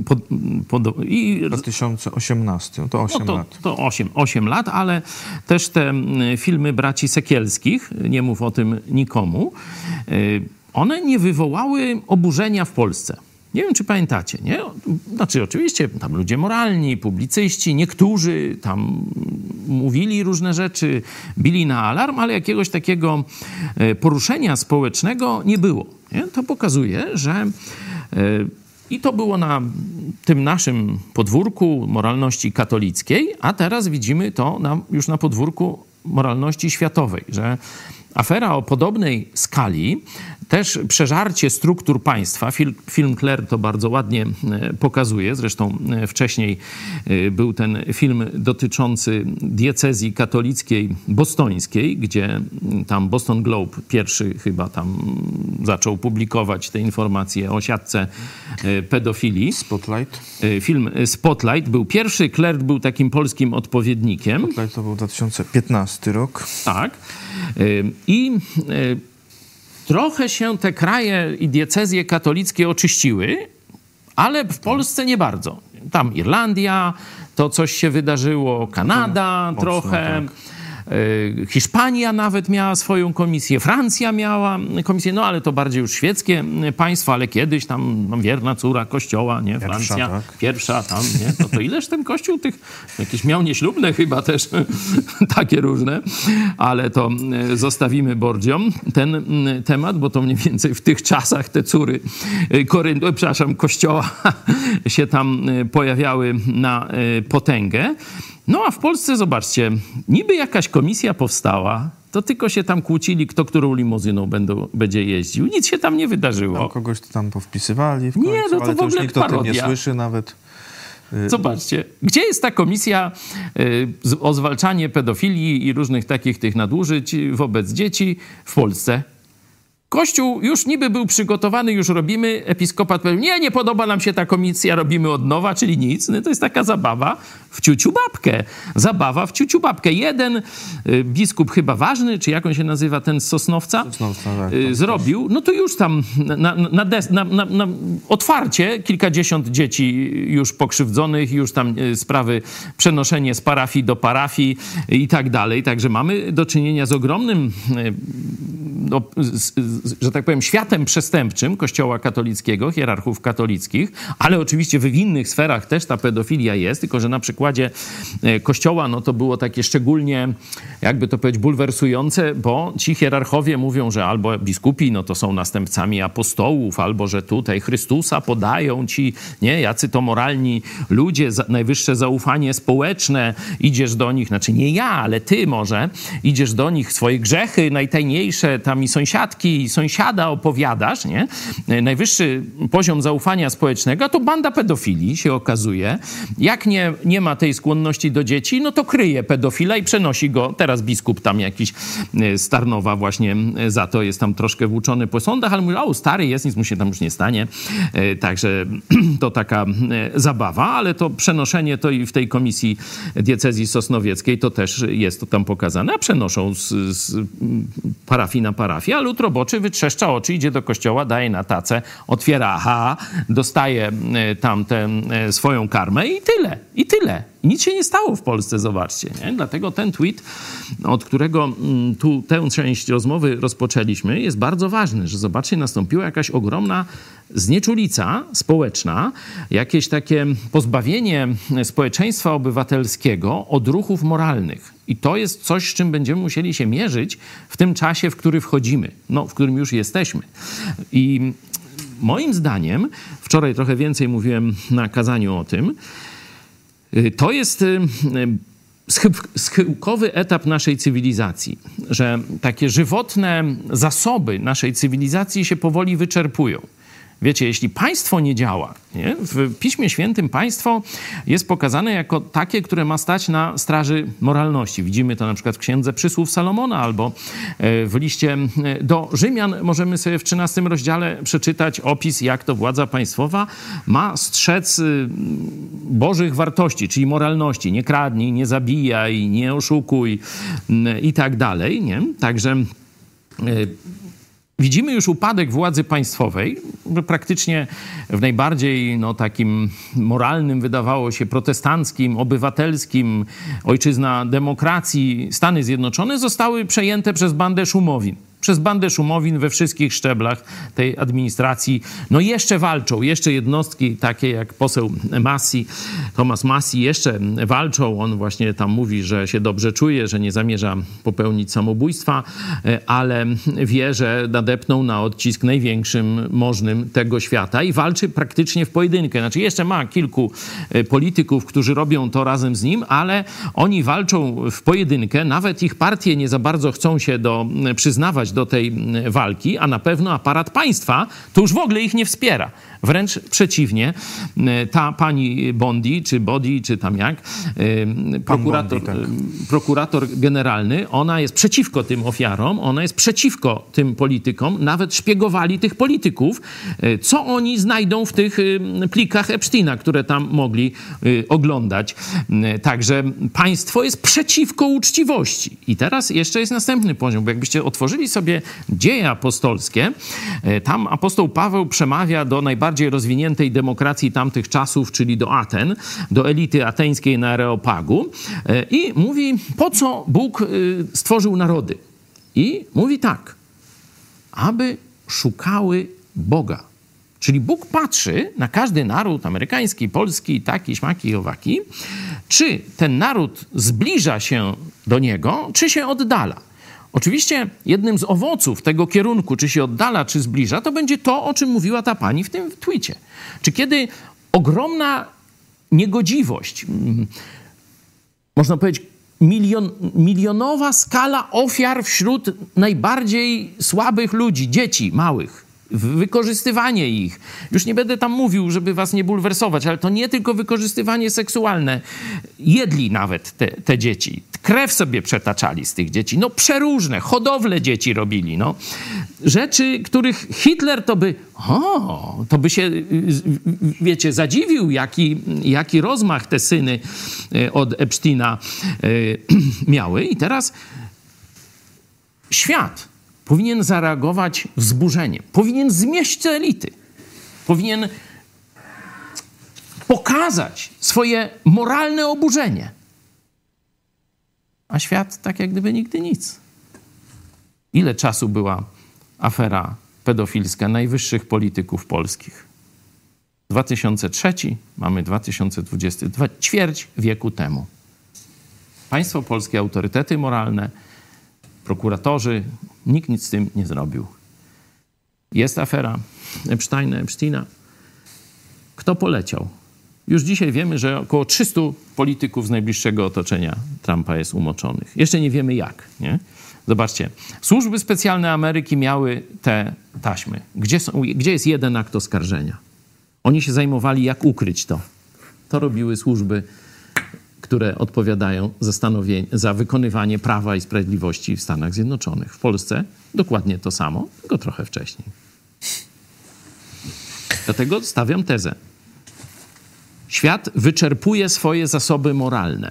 2018, to 8 lat. To 8 lat, ale też te filmy braci Sekielskich, nie mów o tym nikomu, one nie wywołały oburzenia w Polsce. Nie wiem, czy pamiętacie, nie? Znaczy, oczywiście tam ludzie moralni, publicyści, niektórzy tam mówili różne rzeczy, bili na alarm, ale jakiegoś takiego poruszenia społecznego nie było. Nie? To pokazuje, że... I to było na tym naszym podwórku moralności katolickiej, a teraz widzimy to już na podwórku moralności światowej, że afera o podobnej skali, też przeżarcie struktur państwa, film Claire to bardzo ładnie pokazuje, zresztą wcześniej był ten film dotyczący diecezji katolickiej bostońskiej, gdzie tam Boston Globe pierwszy chyba tam zaczął publikować te informacje o siatce pedofilii. Spotlight. Film Spotlight był pierwszy, Claire był takim polskim odpowiednikiem. Spotlight to był 2015 rok. Tak. I trochę się te kraje i diecezje katolickie oczyściły, ale w Polsce nie bardzo. Tam Irlandia, to coś się wydarzyło, Kanada trochę. Tak. Hiszpania nawet miała swoją komisję, Francja miała komisję, no ale to bardziej już świeckie państwa, ale kiedyś tam wierna córa Kościoła, nie? Francja, pierwsza tam, nie? To ileż ten Kościół tych, jakieś miał nieślubne chyba też, takie różne, ale to zostawimy bordziom ten temat, bo to mniej więcej w tych czasach te córy Kościoła się tam pojawiały na potęgę. No a w Polsce, zobaczcie, niby jakaś komisja powstała, to tylko się tam kłócili, kto którą limuzyną będzie jeździł. Nic się tam nie wydarzyło. Tam kogoś tam powpisywali w końcu, nie, no to ale w ogóle już nikt parodia. o tym nie słyszy nawet. Zobaczcie, gdzie jest ta komisja o zwalczanie pedofilii i różnych takich tych nadużyć wobec dzieci w Polsce? Kościół już niby był przygotowany, już robimy. Episkopat powiedział, nie podoba nam się ta komisja, robimy od nowa, czyli nic. No to jest taka zabawa w ciuciu babkę. Zabawa w ciuciu babkę. Jeden biskup chyba ważny, czy jak on się nazywa, ten z Sosnowca, tak, zrobił, no to już tam na otwarcie kilkadziesiąt dzieci już pokrzywdzonych, już tam sprawy przenoszenie z parafii do parafii i tak dalej. Także mamy do czynienia z ogromnym że tak powiem, światem przestępczym Kościoła katolickiego, hierarchów katolickich, ale oczywiście w innych sferach też ta pedofilia jest, tylko że na przykładzie Kościoła no to było takie szczególnie, jakby to powiedzieć, bulwersujące, bo ci hierarchowie mówią, że albo biskupi no to są następcami apostołów, albo że tutaj Chrystusa podają ci, nie, jacy to moralni ludzie, najwyższe zaufanie społeczne, idziesz do nich, znaczy nie ja, ale ty może, idziesz do nich, swoje grzechy najtajniejsze, tam i sąsiadki, i sąsiada opowiadasz, nie? Najwyższy poziom zaufania społecznego to banda pedofili się okazuje. Jak nie ma tej skłonności do dzieci, no to kryje pedofila i przenosi go, teraz biskup tam jakiś z Tarnowa właśnie za to jest tam troszkę włóczony po sądach, ale mówi, o stary jest, nic mu się tam już nie stanie. Także to taka zabawa, ale to przenoszenie to i w tej komisji diecezji sosnowieckiej to też jest to tam pokazane, a przenoszą z parafii na parafię, a lud roboczy wytrzeszcza oczy, idzie do kościoła, daje na tacę, otwiera, aha, dostaje tam swoją karmę i tyle, i tyle. I nic się nie stało w Polsce, zobaczcie. Nie? Dlatego ten tweet, od którego tu tę część rozmowy rozpoczęliśmy, jest bardzo ważny, że zobaczcie, nastąpiła jakaś ogromna znieczulica społeczna, jakieś takie pozbawienie społeczeństwa obywatelskiego odruchów moralnych. I to jest coś, z czym będziemy musieli się mierzyć w tym czasie, w który wchodzimy, no, w którym już jesteśmy. I moim zdaniem, wczoraj trochę więcej mówiłem na kazaniu o tym, to jest schyłkowy etap naszej cywilizacji, że takie żywotne zasoby naszej cywilizacji się powoli wyczerpują. Wiecie, jeśli państwo nie działa, nie? W Piśmie Świętym państwo jest pokazane jako takie, które ma stać na straży moralności. Widzimy to na przykład w Księdze Przysłów Salomona albo w liście do Rzymian. Możemy sobie w 13 rozdziale przeczytać opis, jak to władza państwowa ma strzec bożych wartości, czyli moralności. Nie kradnij, nie zabijaj, nie oszukuj i tak dalej. Nie? Także widzimy już upadek władzy państwowej, że praktycznie w najbardziej takim moralnym, wydawało się protestanckim, obywatelskim, ojczyzna demokracji, Stany Zjednoczone zostały przejęte przez bandę szumowin. Przez bandę szumowin we wszystkich szczeblach tej administracji. No jeszcze walczą, jeszcze jednostki takie jak poseł Thomas Massie jeszcze walczą. On właśnie tam mówi, że się dobrze czuje, że nie zamierza popełnić samobójstwa, ale wie, że nadepną na odcisk największym możnym tego świata i walczy praktycznie w pojedynkę. Znaczy jeszcze ma kilku polityków, którzy robią to razem z nim, ale oni walczą w pojedynkę. Nawet ich partie nie za bardzo chcą się przyznawać do tej walki, a na pewno aparat państwa to już w ogóle ich nie wspiera. Wręcz przeciwnie, ta pani Bondi, czy tam jak, prokurator generalny, ona jest przeciwko tym ofiarom, ona jest przeciwko tym politykom, nawet szpiegowali tych polityków, co oni znajdą w tych plikach Epsteina, które tam mogli oglądać. Także państwo jest przeciwko uczciwości. I teraz jeszcze jest następny poziom, bo jakbyście otworzyli sobie Dzieje apostolskie, tam apostoł Paweł przemawia do najbardziej najbardziej rozwiniętej demokracji tamtych czasów, czyli do Aten, do elity ateńskiej na Areopagu i mówi, po co Bóg stworzył narody. I mówi tak, aby szukały Boga. Czyli Bóg patrzy na każdy naród amerykański, polski, taki, śmaki i owaki, czy ten naród zbliża się do niego, czy się oddala. Oczywiście jednym z owoców tego kierunku, czy się oddala, czy zbliża, to będzie to, o czym mówiła ta pani w tym twicie. Czy kiedy ogromna niegodziwość, można powiedzieć milionowa skala ofiar wśród najbardziej słabych ludzi, dzieci małych, wykorzystywanie ich. Już nie będę tam mówił, żeby was nie bulwersować, ale to nie tylko wykorzystywanie seksualne. Jedli nawet te dzieci. Krew sobie przetaczali z tych dzieci. No przeróżne, hodowle dzieci robili. No. Rzeczy, których Hitler to by się, wiecie, zadziwił, jaki rozmach te syny od Epsteina miały. I teraz świat powinien zareagować wzburzeniem. Powinien zmieść te elity. Powinien pokazać swoje moralne oburzenie. A świat tak jak gdyby nigdy nic. Ile czasu była afera pedofilska najwyższych polityków polskich? 2003, mamy 2022, ćwierć wieku temu. Państwo polskie, autorytety moralne, prokuratorzy, nikt nic z tym nie zrobił. Jest afera Epsteina. Kto poleciał? Już dzisiaj wiemy, że około 300 polityków z najbliższego otoczenia Trumpa jest umoczonych. Jeszcze nie wiemy jak, nie? Zobaczcie, służby specjalne Ameryki miały te taśmy. Gdzie jest jeden akt oskarżenia? Oni się zajmowali, jak ukryć to. To robiły służby, które odpowiadają za wykonywanie prawa i sprawiedliwości w Stanach Zjednoczonych. W Polsce dokładnie to samo, tylko trochę wcześniej. Dlatego stawiam tezę. Świat wyczerpuje swoje zasoby moralne.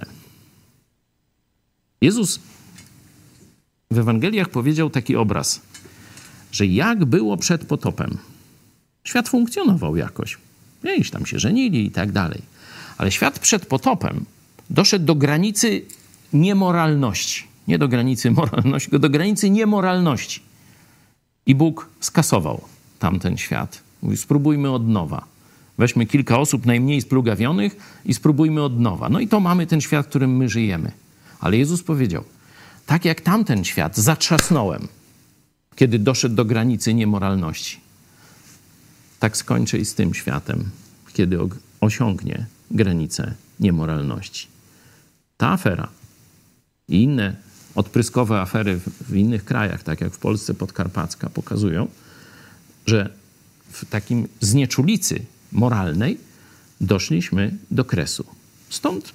Jezus w Ewangeliach powiedział taki obraz, że jak było przed potopem. Świat funkcjonował jakoś. Gdzieś tam się żenili i tak dalej. Ale świat przed potopem doszedł do granicy niemoralności. Nie do granicy moralności, tylko do granicy niemoralności. I Bóg skasował tamten świat. Mówi, spróbujmy od nowa. Weźmy kilka osób najmniej splugawionych i spróbujmy od nowa. No i to mamy ten świat, w którym my żyjemy. Ale Jezus powiedział, tak jak tamten świat zatrzasnąłem, kiedy doszedł do granicy niemoralności, tak skończę i z tym światem, kiedy osiągnie granicę niemoralności. Ta afera i inne odpryskowe afery w innych krajach, tak jak w Polsce podkarpacka, pokazują, że w takim znieczulicy moralnej doszliśmy do kresu. Stąd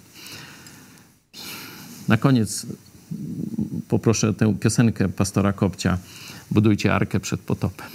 na koniec poproszę tę piosenkę pastora Kopcia Budujcie arkę przed potopem.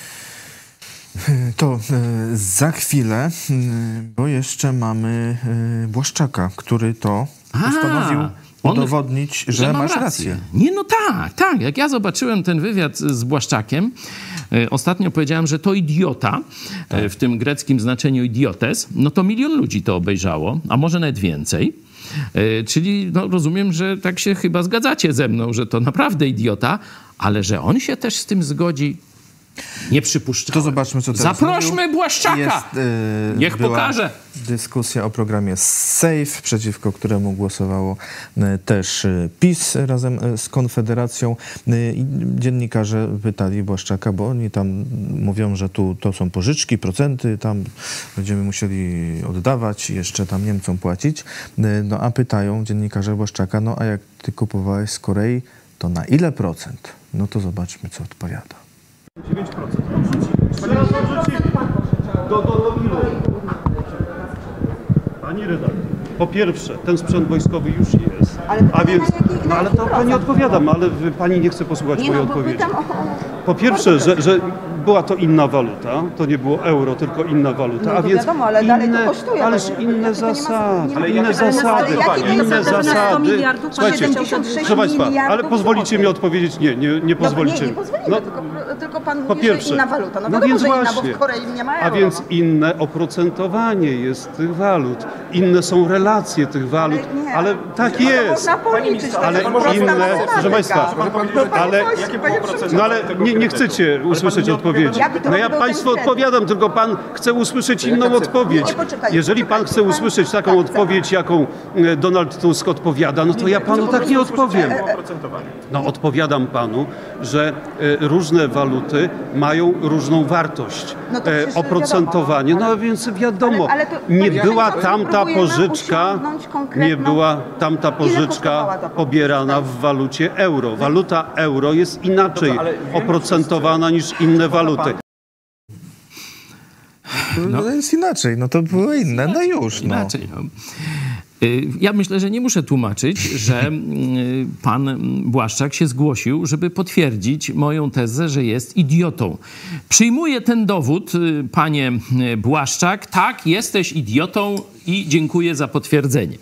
To za chwilę, bo jeszcze mamy Błaszczaka, który to postanowił udowodnić, że masz rację. Nie, no tak. Jak ja zobaczyłem ten wywiad z Błaszczakiem, ostatnio powiedziałem, że to idiota, w tym greckim znaczeniu idiotes, no to 1 000 000 ludzi to obejrzało, a może nawet więcej. Czyli no, rozumiem, że tak się chyba zgadzacie ze mną, że to naprawdę idiota, ale że on się też z tym zgodzi, nie przypuszczałem. To zobaczmy, co teraz Zaprośmy Błaszczaka! Niech pokaże. Dyskusja o programie SAFE, przeciwko któremu głosowało też PiS razem z Konfederacją. I dziennikarze pytali Błaszczaka, bo oni tam mówią, że to są pożyczki, procenty, tam będziemy musieli oddawać, jeszcze tam Niemcom płacić. No a pytają dziennikarze Błaszczaka, no a jak ty kupowałeś z Korei, to na ile procent? No to zobaczmy, co odpowiada. 9%. Do ilu? Pani redaktor, po pierwsze, ten sprzęt wojskowy już jest. A więc, no ale to pani odpowiadam, ale pani nie chce posłuchać mojej odpowiedzi. Po pierwsze, że była to inna waluta, to nie było euro, tylko inna waluta, No a to więc wiadomo, ale dalej to kosztuje. ależ inne zasady, inne zasady. Słuchajcie, proszę Państwa, ale pozwolicie mi odpowiedzieć? Nie pozwolicie. Nie pozwolimy, tylko pan po mówi, pierwsze, że inna waluta. No no wiadomo, więc że inna, właśnie, bo w Korei nie ma euro. a więc inne oprocentowanie jest tych walut, inne są relacje tych walut, ale tak jest. Można policzyć, Ale inne, proszę Państwa, ale nie chcecie usłyszeć odpowiedzi. No ja Państwu odpowiadam, tylko Pan chce usłyszeć inną odpowiedź. Jeżeli Pan chce usłyszeć taką odpowiedź, jaką Donald Tusk odpowiada, no to ja Panu tak nie odpowiem. No odpowiadam Panu, że różne waluty mają różną wartość. Oprocentowanie, no więc wiadomo, nie była tamta pożyczka pobierana w walucie euro. Waluta euro jest inaczej oprocentowana niż inne waluty. No jest inaczej, no to było inne, no już. Inaczej, no. Ja myślę, że nie muszę tłumaczyć, że pan Błaszczak się zgłosił, żeby potwierdzić moją tezę, że jest idiotą. Przyjmuję ten dowód, panie Błaszczak. Tak, jesteś idiotą i dziękuję za potwierdzenie.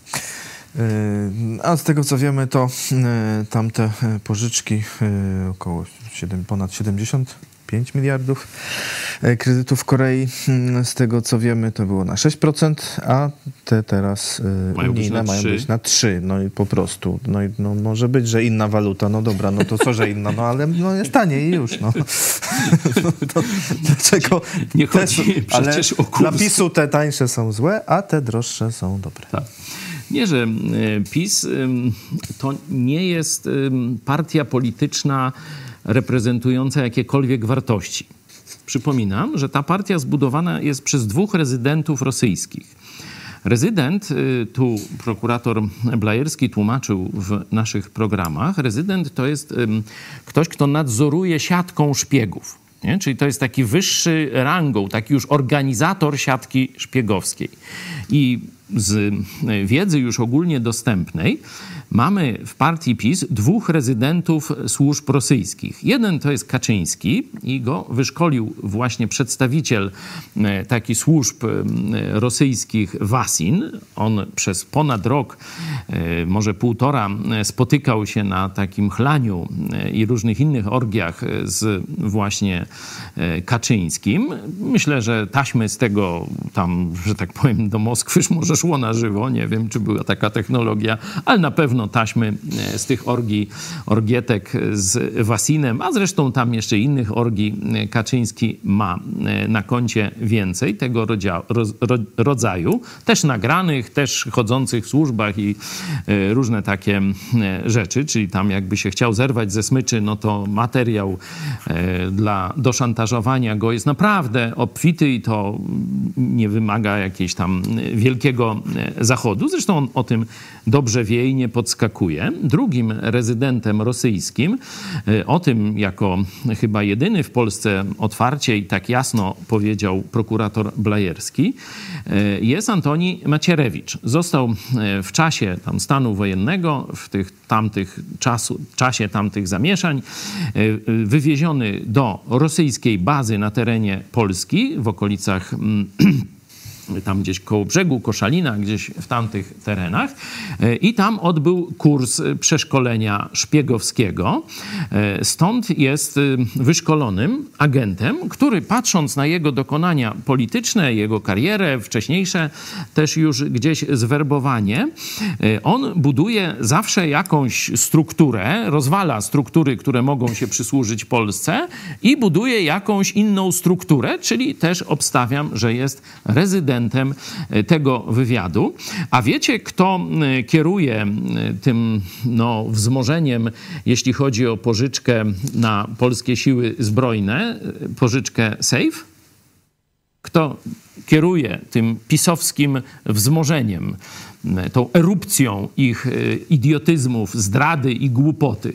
A z tego co wiemy, to tamte pożyczki około ponad 75 miliardów kredytów w Korei. Z tego co wiemy, to było na 6%, a te teraz unijne mają być na 3%. No i po prostu, no może być, że inna waluta, no dobra, no to co, że inna, no ale no jest taniej i już, no. To dlaczego? Nie chodzi przecież o kurs. Dla PiS-u te tańsze są złe, a te droższe są dobre. Tak. Nie, że PiS to nie jest partia polityczna reprezentująca jakiekolwiek wartości. Przypominam, że ta partia zbudowana jest przez 2 rezydentów rosyjskich. Rezydent, tu prokurator Blajerski tłumaczył w naszych programach, rezydent to jest ktoś, kto nadzoruje siatką szpiegów. Nie? Czyli to jest taki wyższy rangą, taki już organizator siatki szpiegowskiej. I z wiedzy już ogólnie dostępnej mamy w partii PiS 2 rezydentów służb rosyjskich. Jeden to jest Kaczyński i go wyszkolił właśnie przedstawiciel taki służb rosyjskich Wasin. On przez ponad rok, może 1,5 spotykał się na takim chlaniu i różnych innych orgiach z właśnie Kaczyńskim. Myślę, że taśmy z tego tam, że tak powiem, do Moskwy może szło na żywo. Nie wiem, czy była taka technologia, ale na pewno taśmy z tych orgietek z Wasinem, a zresztą tam jeszcze innych orgii Kaczyński ma na koncie więcej tego rodzaju. Też nagranych, też chodzących w służbach i różne takie rzeczy, czyli tam jakby się chciał zerwać ze smyczy, no to materiał do szantażowania go jest naprawdę obfity i to nie wymaga jakiegoś tam wielkiego zachodu. Zresztą on o tym dobrze wie i nie podskakuje. Drugim rezydentem rosyjskim, o tym jako chyba jedyny w Polsce otwarcie i tak jasno powiedział prokurator Blajerski, jest Antoni Macierewicz. Został w czasie tam stanu wojennego, w czasie tamtych zamieszań, wywieziony do rosyjskiej bazy na terenie Polski, w okolicach tam gdzieś koło brzegu, Koszalina, gdzieś w tamtych terenach i tam odbył kurs przeszkolenia szpiegowskiego. Stąd jest wyszkolonym agentem, który patrząc na jego dokonania polityczne, jego karierę, wcześniejsze też już gdzieś zwerbowanie, on buduje zawsze jakąś strukturę, rozwala struktury, które mogą się przysłużyć Polsce i buduje jakąś inną strukturę, czyli też obstawiam, że jest rezydentem tego wywiadu. A wiecie, kto kieruje tym wzmożeniem, jeśli chodzi o pożyczkę na polskie siły zbrojne, pożyczkę SAFE? Kto kieruje tym pisowskim wzmożeniem, tą erupcją ich idiotyzmów, zdrady i głupoty?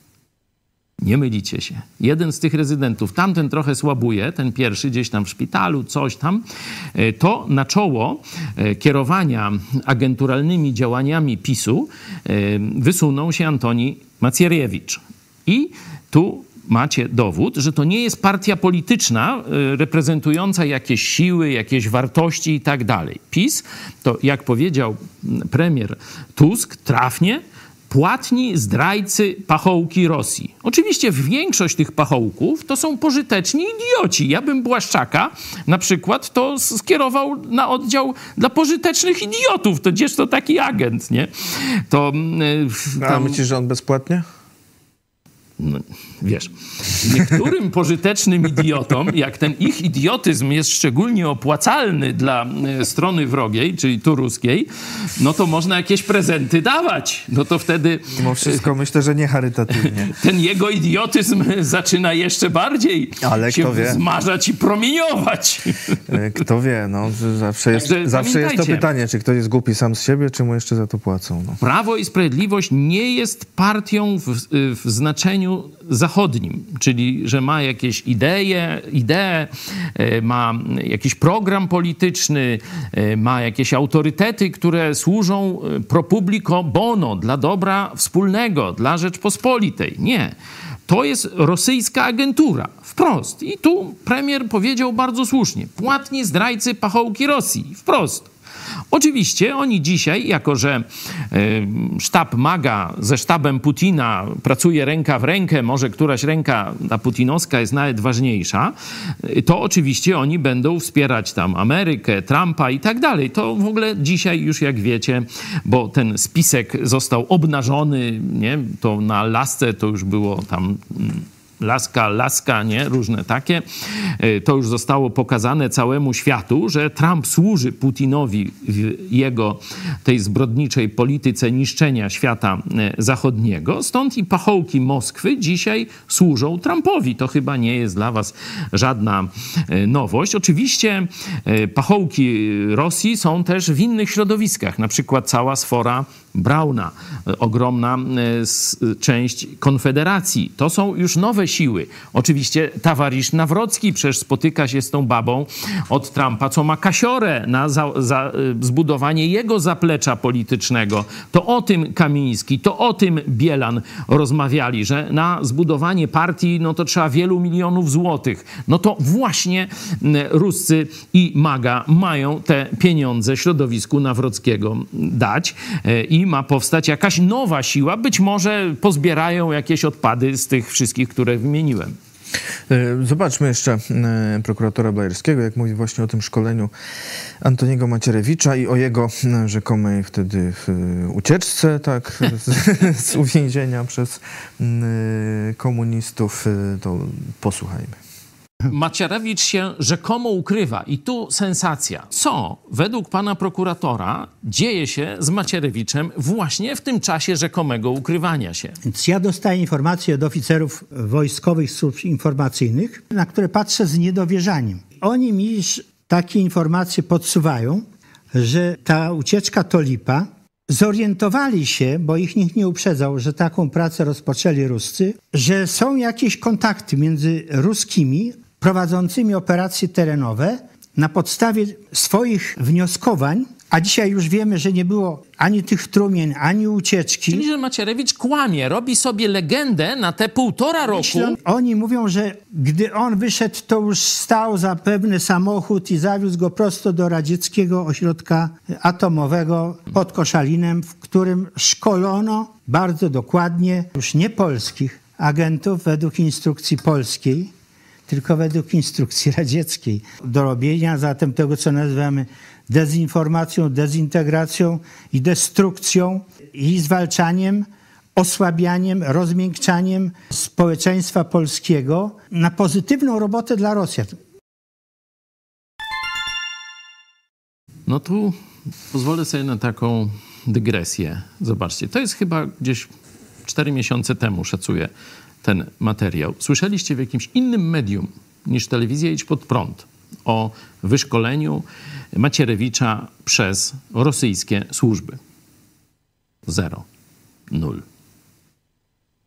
Nie mylicie się. Jeden z tych rezydentów, tamten trochę słabuje, ten pierwszy gdzieś tam w szpitalu, coś tam, to na czoło kierowania agenturalnymi działaniami PiS-u wysunął się Antoni Macierewicz. I tu macie dowód, że to nie jest partia polityczna reprezentująca jakieś siły, jakieś wartości i tak dalej. PiS to, jak powiedział premier Tusk trafnie, płatni zdrajcy pachołki Rosji. Oczywiście większość tych pachołków to są pożyteczni idioci. Ja bym Błaszczaka na przykład to skierował na oddział dla pożytecznych idiotów. To gdzież to taki agent, nie? To A myślisz, że on bezpłatnie? No, wiesz, niektórym pożytecznym idiotom, jak ten ich idiotyzm jest szczególnie opłacalny dla strony wrogiej, czyli tu ruskiej, no to można jakieś prezenty dawać. No to wtedy... Mimo wszystko myślę, że nie charytatywnie. Ten jego idiotyzm zaczyna jeszcze bardziej się wzmażać i promieniować. Kto wie, no zawsze jest to pytanie, czy ktoś jest głupi sam z siebie, czy mu jeszcze za to płacą. No. Prawo i Sprawiedliwość nie jest partią w znaczeniu zachodnim, czyli że ma jakieś idee, ma jakiś program polityczny, ma jakieś autorytety, które służą pro publico bono, dla dobra wspólnego, dla Rzeczpospolitej. Nie. To jest rosyjska agentura. Wprost. I tu premier powiedział bardzo słusznie. Płatni zdrajcy pachołki Rosji. Wprost. Oczywiście oni dzisiaj, jako że sztab MAGA ze sztabem Putina pracuje ręka w rękę, może któraś ręka ta putinowska jest nawet ważniejsza, to oczywiście oni będą wspierać tam Amerykę, Trumpa i tak dalej. To w ogóle dzisiaj już jak wiecie, bo ten spisek został obnażony, nie? To na Alasce to już było tam... Laska, nie? Różne takie. To już zostało pokazane całemu światu, że Trump służy Putinowi w jego tej zbrodniczej polityce niszczenia świata zachodniego. Stąd i pachołki Moskwy dzisiaj służą Trumpowi. To chyba nie jest dla was żadna nowość. Oczywiście pachołki Rosji są też w innych środowiskach. Na przykład cała sfora Brauna, ogromna część Konfederacji. To są już nowe siły. Oczywiście Tawarisz Nawrocki przecież spotyka się z tą babą od Trumpa, co ma kasiorę na zbudowanie jego zaplecza politycznego. To o tym Kamiński, to o tym Bielan rozmawiali, że na zbudowanie partii no to trzeba wielu milionów złotych. No to właśnie Ruscy i MAGA mają te pieniądze środowisku Nawrockiego dać i ma powstać jakaś nowa siła. Być może pozbierają jakieś odpady z tych wszystkich, które wymieniłem. Zobaczmy jeszcze prokuratora Blairskiego, jak mówi właśnie o tym szkoleniu Antoniego Macierewicza i o jego rzekomej wtedy ucieczce, tak, z uwięzienia przez komunistów. To posłuchajmy. Macierewicz się rzekomo ukrywa i tu sensacja. Co według pana prokuratora dzieje się z Macierewiczem właśnie w tym czasie rzekomego ukrywania się? Więc ja dostaję informacje od oficerów wojskowych służb informacyjnych, na które patrzę z niedowierzaniem. Oni mi takie informacje podsuwają, że ta ucieczka to lipa. Zorientowali się, bo ich nikt nie uprzedzał, że taką pracę rozpoczęli Ruscy, że są jakieś kontakty między ruskimi prowadzącymi operacje terenowe na podstawie swoich wnioskowań, a dzisiaj już wiemy, że nie było ani tych trumien, ani ucieczki. Czyli, że Macierewicz kłamie, robi sobie legendę na te 1,5 roku. Oni mówią, że gdy on wyszedł, to już stał zapewne samochód i zawiózł go prosto do radzieckiego ośrodka atomowego pod Koszalinem, w którym szkolono bardzo dokładnie już nie polskich agentów według instrukcji polskiej, tylko według instrukcji radzieckiej. Do robienia zatem tego, co nazywamy dezinformacją, dezintegracją i destrukcją i zwalczaniem, osłabianiem, rozmiękczaniem społeczeństwa polskiego na pozytywną robotę dla Rosjan. No tu pozwolę sobie na taką dygresję. Zobaczcie, to jest chyba gdzieś 4 miesiące temu, szacuję, ten materiał. Słyszeliście w jakimś innym medium niż telewizja Idź Pod Prąd o wyszkoleniu Macierewicza przez rosyjskie służby? 0. 0.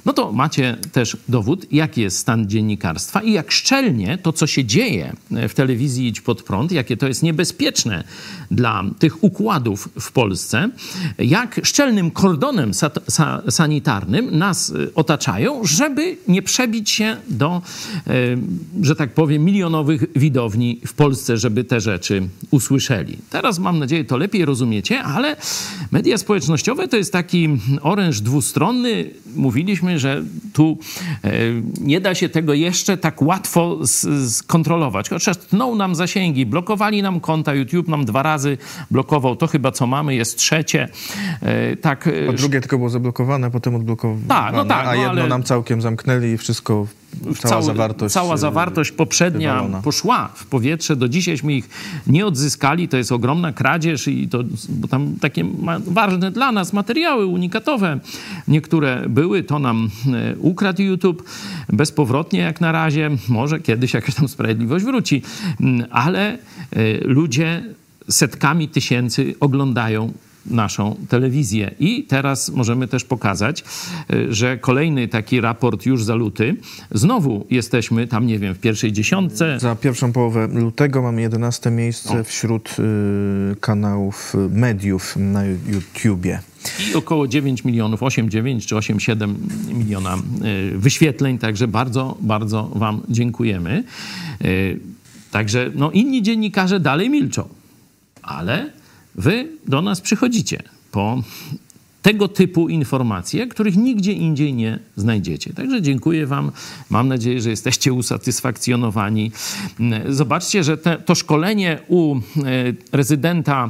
no to macie też dowód, jaki jest stan dziennikarstwa i jak szczelnie to, co się dzieje w telewizji Idź Pod Prąd, jakie to jest niebezpieczne dla tych układów w Polsce, jak szczelnym kordonem sanitarnym nas otaczają, żeby nie przebić się do, że tak powiem, milionowych widowni w Polsce, żeby te rzeczy usłyszeli. Teraz, mam nadzieję, to lepiej rozumiecie, ale media społecznościowe to jest taki oręż dwustronny. Mówiliśmy, że tu nie da się tego jeszcze tak łatwo skontrolować. Chociaż tną nam zasięgi, blokowali nam konta, YouTube nam 2 razy blokował, to chyba co mamy jest 3. Tak, a drugie tylko było zablokowane, potem odblokowane, tak, no tak, a jedno ale nam całkiem zamknęli i wszystko, cała zawartość poprzednia wywalona. Poszła w powietrze. Do dzisiejśmy ich nie odzyskali. To jest ogromna kradzież i to, bo tam takie ważne dla nas materiały unikatowe niektóre były. To nam ukradł YouTube bezpowrotnie jak na razie. Może kiedyś jakaś tam sprawiedliwość wróci. Ale ludzie setkami tysięcy oglądają naszą telewizję. I teraz możemy też pokazać, że kolejny taki raport już za luty. Znowu jesteśmy tam, nie wiem, w pierwszej 10. Za pierwszą połowę lutego mamy 11 miejsce wśród kanałów mediów na YouTubie. I około 9 milionów, 8,9 czy 8,7 miliona wyświetleń. Także bardzo, bardzo wam dziękujemy. Także no, inni dziennikarze dalej milczą. Ale wy do nas przychodzicie po tego typu informacje, których nigdzie indziej nie znajdziecie. Także dziękuję wam. Mam nadzieję, że jesteście usatysfakcjonowani. Zobaczcie, że to szkolenie u rezydenta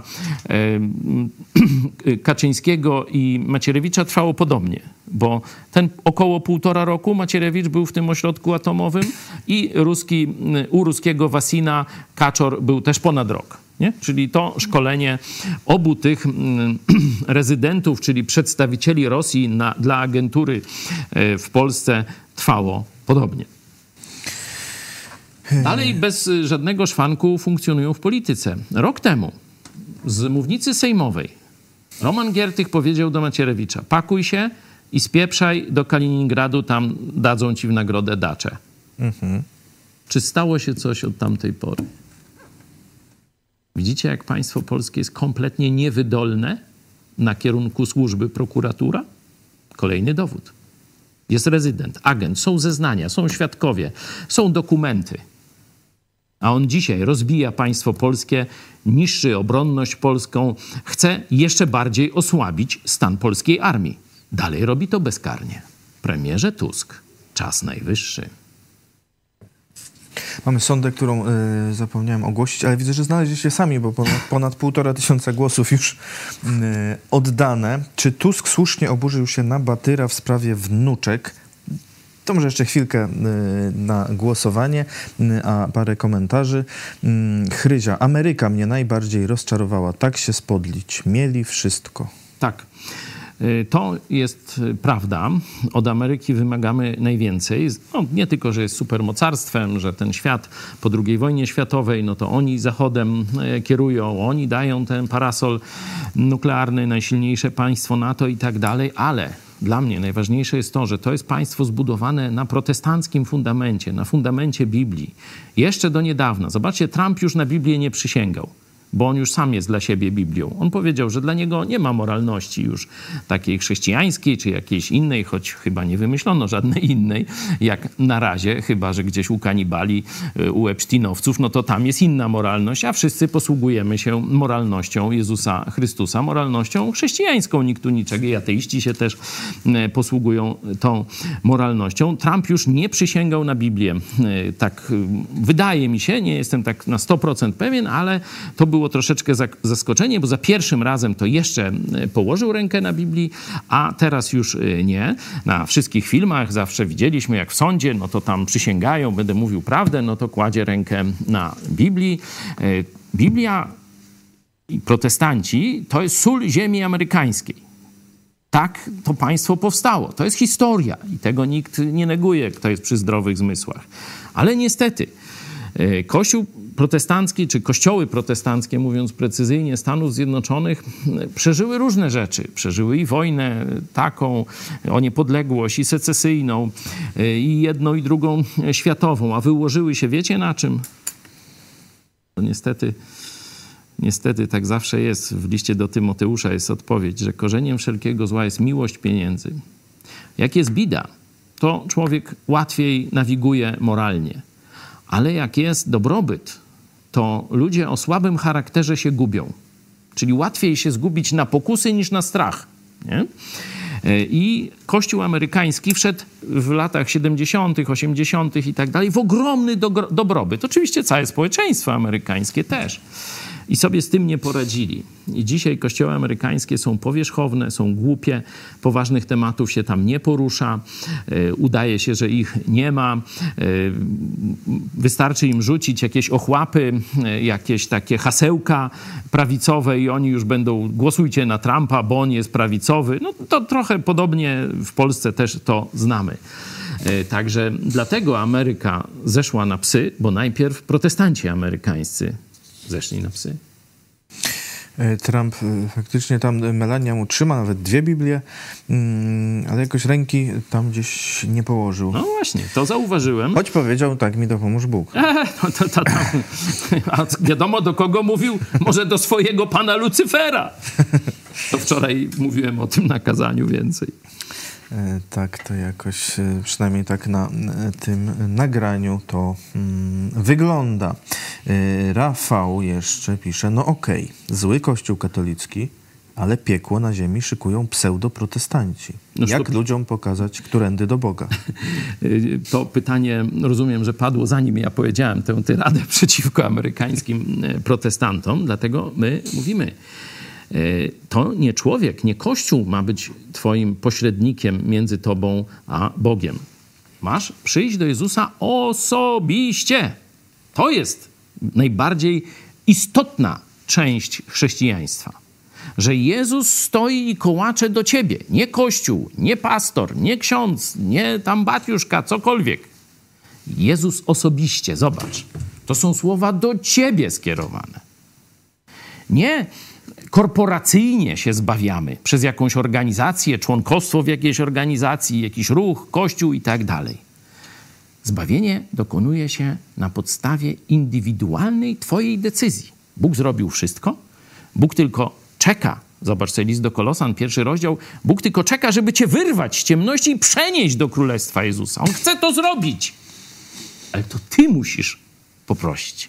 Kaczyńskiego i Macierewicza trwało podobnie, bo ten około 1,5 roku Macierewicz był w tym ośrodku atomowym i u ruskiego Wasina Kaczor był też ponad rok. Nie? Czyli to szkolenie obu tych rezydentów, czyli przedstawicieli Rosji dla agentury w Polsce trwało podobnie. Dalej bez żadnego szwanku funkcjonują w polityce. Rok temu z mównicy sejmowej Roman Giertych powiedział do Macierewicza: pakuj się i spieprzaj do Kaliningradu, tam dadzą ci w nagrodę daczę. Czy stało się coś od tamtej pory? Widzicie, jak państwo polskie jest kompletnie niewydolne na kierunku służby prokuratura? Kolejny dowód. Jest rezydent, agent, są zeznania, są świadkowie, są dokumenty. A on dzisiaj rozbija państwo polskie, niszczy obronność polską, chce jeszcze bardziej osłabić stan polskiej armii. Dalej robi to bezkarnie. Premierze Tusk, czas najwyższy. Mamy sondę, którą zapomniałem ogłosić, ale widzę, że znaleźliście sami, bo ponad 1,5 głosów już oddane. Czy Tusk słusznie oburzył się na Batyra w sprawie wnuczek? To może jeszcze chwilkę na głosowanie, a parę komentarzy. Chryzia: Ameryka mnie najbardziej rozczarowała. Tak się spodlić. Mieli wszystko. Tak. To jest prawda. Od Ameryki wymagamy najwięcej. No, nie tylko, że jest supermocarstwem, że ten świat po II wojnie światowej, no to oni Zachodem kierują, oni dają ten parasol nuklearny, najsilniejsze państwo NATO i tak dalej, ale dla mnie najważniejsze jest to, że to jest państwo zbudowane na protestanckim fundamencie, na fundamencie Biblii. Jeszcze do niedawna. Zobaczcie, Trump już na Biblię nie przysięgał, bo on już sam jest dla siebie Biblią. On powiedział, że dla niego nie ma moralności już takiej chrześcijańskiej czy jakiejś innej, choć chyba nie wymyślono żadnej innej, jak na razie, chyba że gdzieś u kanibali, u Epsteinowców, no to tam jest inna moralność, a wszyscy posługujemy się moralnością Jezusa Chrystusa, moralnością chrześcijańską. Nikt tu niczego, i ateiści się też posługują tą moralnością. Trump już nie przysięgał na Biblię. Tak wydaje mi się, nie jestem tak na 100% pewien, ale to było troszeczkę zaskoczenie, bo za pierwszym razem to jeszcze położył rękę na Biblii, a teraz już nie. Na wszystkich filmach zawsze widzieliśmy, jak w sądzie, no to tam przysięgają, będę mówił prawdę, no to kładzie rękę na Biblii. Biblia i protestanci to jest sól ziemi amerykańskiej. Tak to państwo powstało. To jest historia i tego nikt nie neguje, kto jest przy zdrowych zmysłach. Ale niestety Kościół protestanckie, czy kościoły protestanckie, mówiąc precyzyjnie, Stanów Zjednoczonych przeżyły różne rzeczy. Przeżyły i wojnę taką o niepodległość, i secesyjną, i jedną, i drugą światową. A wyłożyły się, wiecie na czym? To niestety tak zawsze jest. W liście do Tymoteusza jest odpowiedź, że korzeniem wszelkiego zła jest miłość pieniędzy. Jak jest bida, to człowiek łatwiej nawiguje moralnie. Ale jak jest dobrobyt, to ludzie o słabym charakterze się gubią. Czyli łatwiej się zgubić na pokusy niż na strach. Nie? I Kościół amerykański wszedł w latach 70., 80. i tak dalej w ogromny dobrobyt. Oczywiście całe społeczeństwo amerykańskie też. I sobie z tym nie poradzili. I dzisiaj kościoły amerykańskie są powierzchowne, są głupie, poważnych tematów się tam nie porusza, udaje się, że ich nie ma. Wystarczy im rzucić jakieś ochłapy, jakieś takie hasełka prawicowe i oni już będą, głosujcie na Trumpa, bo on jest prawicowy. No to trochę podobnie w Polsce też to znamy. Także dlatego Ameryka zeszła na psy, bo najpierw protestanci amerykańscy zeszli na psy. Trump faktycznie tam, Melania mu trzyma nawet 2 Biblie, ale jakoś ręki tam gdzieś nie położył. No właśnie, to zauważyłem. Choć powiedział, tak mi dopomóż Bóg. A wiadomo do kogo mówił? Może do swojego pana Lucyfera. To wczoraj mówiłem o tym na kazaniu więcej. Tak, to jakoś, przynajmniej tak na tym nagraniu to wygląda. Rafał jeszcze pisze, no okej, zły Kościół katolicki, ale piekło na ziemi szykują pseudoprotestanci. Jak ludziom pokazać, którędy do Boga? To pytanie, rozumiem, że padło zanim ja powiedziałem tę tyradę przeciwko amerykańskim protestantom, dlatego my mówimy, to nie człowiek, nie Kościół ma być twoim pośrednikiem między tobą a Bogiem. Masz przyjść do Jezusa osobiście. To jest najbardziej istotna część chrześcijaństwa. Że Jezus stoi i kołacze do ciebie. Nie Kościół, nie pastor, nie ksiądz, nie tam batiuszka, cokolwiek. Jezus osobiście, zobacz. To są słowa do ciebie skierowane. Nie korporacyjnie się zbawiamy przez jakąś organizację, członkostwo w jakiejś organizacji, jakiś ruch, kościół i tak dalej. Zbawienie dokonuje się na podstawie indywidualnej twojej decyzji. Bóg zrobił wszystko. Bóg tylko czeka. Zobacz sobie list do Kolosan, 1 rozdział. Bóg tylko czeka, żeby cię wyrwać z ciemności i przenieść do Królestwa Jezusa. On chce to zrobić. Ale to ty musisz poprosić.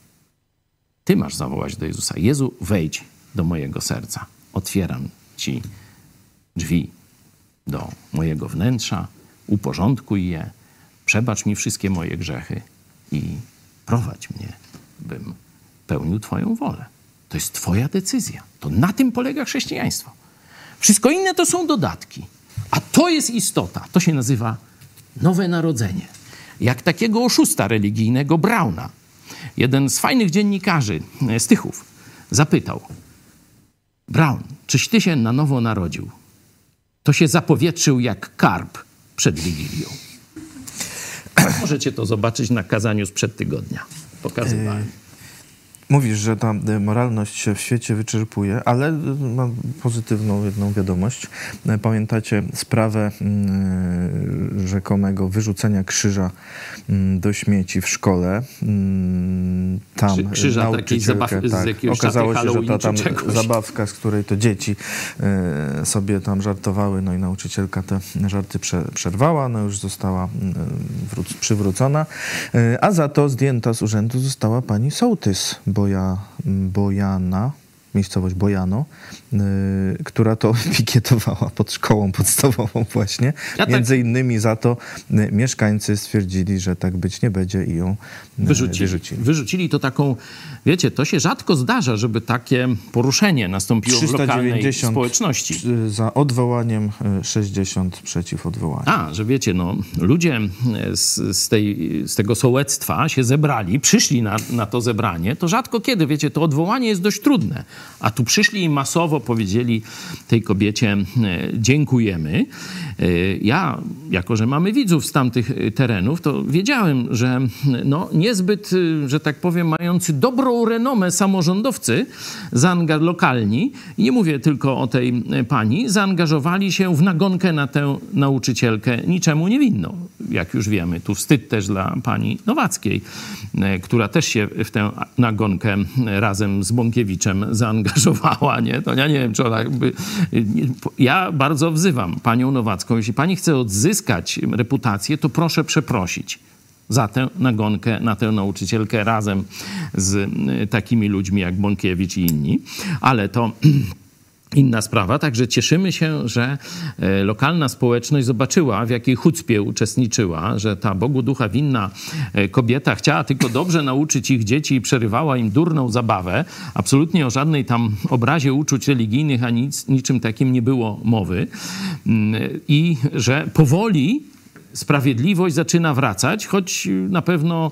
Ty masz zawołać do Jezusa. Jezu, wejdź do mojego serca. Otwieram ci drzwi do mojego wnętrza. Uporządkuj je. Przebacz mi wszystkie moje grzechy i prowadź mnie, bym pełnił twoją wolę. To jest twoja decyzja. To na tym polega chrześcijaństwo. Wszystko inne to są dodatki. A to jest istota. To się nazywa nowe narodzenie. Jak takiego oszusta religijnego Brauna. Jeden z fajnych dziennikarzy z Tychów zapytał: Braun, czyś ty się na nowo narodził? To się zapowietrzył jak karp przed Wigilią. Możecie to zobaczyć na kazaniu sprzed tygodnia. Pokazywałem. Mówisz, że ta moralność się w świecie wyczerpuje, ale mam pozytywną jedną wiadomość. Pamiętacie sprawę rzekomego wyrzucenia krzyża do śmieci w szkole? Tam krzyża takiej okazało się, że ta tam zabawka, z której to dzieci sobie tam żartowały, no i nauczycielka te żarty przerwała, no już została przywrócona, a za to zdjęta z urzędu została pani sołtys Bojana, miejscowość Bojano, która to pikietowała pod szkołą podstawową właśnie. Między innymi za to mieszkańcy stwierdzili, że tak być nie będzie i ją wyrzucili to taką, wiecie, to się rzadko zdarza, żeby takie poruszenie nastąpiło w lokalnej społeczności. Za odwołaniem, 60 przeciw odwołaniu. Że wiecie, no ludzie z tego sołectwa się zebrali, przyszli na to zebranie, to rzadko kiedy, wiecie, to odwołanie jest dość trudne. A tu przyszli i masowo powiedzieli tej kobiecie dziękujemy. Ja, jako że mamy widzów z tamtych terenów, to wiedziałem, że no, niezbyt, że tak powiem, mający dobrą renomę samorządowcy lokalni, i nie mówię tylko o tej pani, zaangażowali się w nagonkę na tę nauczycielkę niczemu niewinną. Jak już wiemy, tu wstyd też dla pani Nowackiej, która też się w tę nagonkę razem z Bąkiewiczem zaangażowała, nie? To ja nie wiem, czy ona jakby... Ja bardzo wzywam panią Nowacką, jeśli pani chce odzyskać reputację, to proszę przeprosić za tę nagonkę na tę nauczycielkę razem z takimi ludźmi jak Bąkiewicz i inni. Ale to inna sprawa. Także cieszymy się, że lokalna społeczność zobaczyła, w jakiej chucpie uczestniczyła, że ta Bogu ducha winna kobieta chciała tylko dobrze nauczyć ich dzieci i przerywała im durną zabawę. Absolutnie o żadnej tam obrazie uczuć religijnych ani niczym takim nie było mowy. I że powoli sprawiedliwość zaczyna wracać, choć na pewno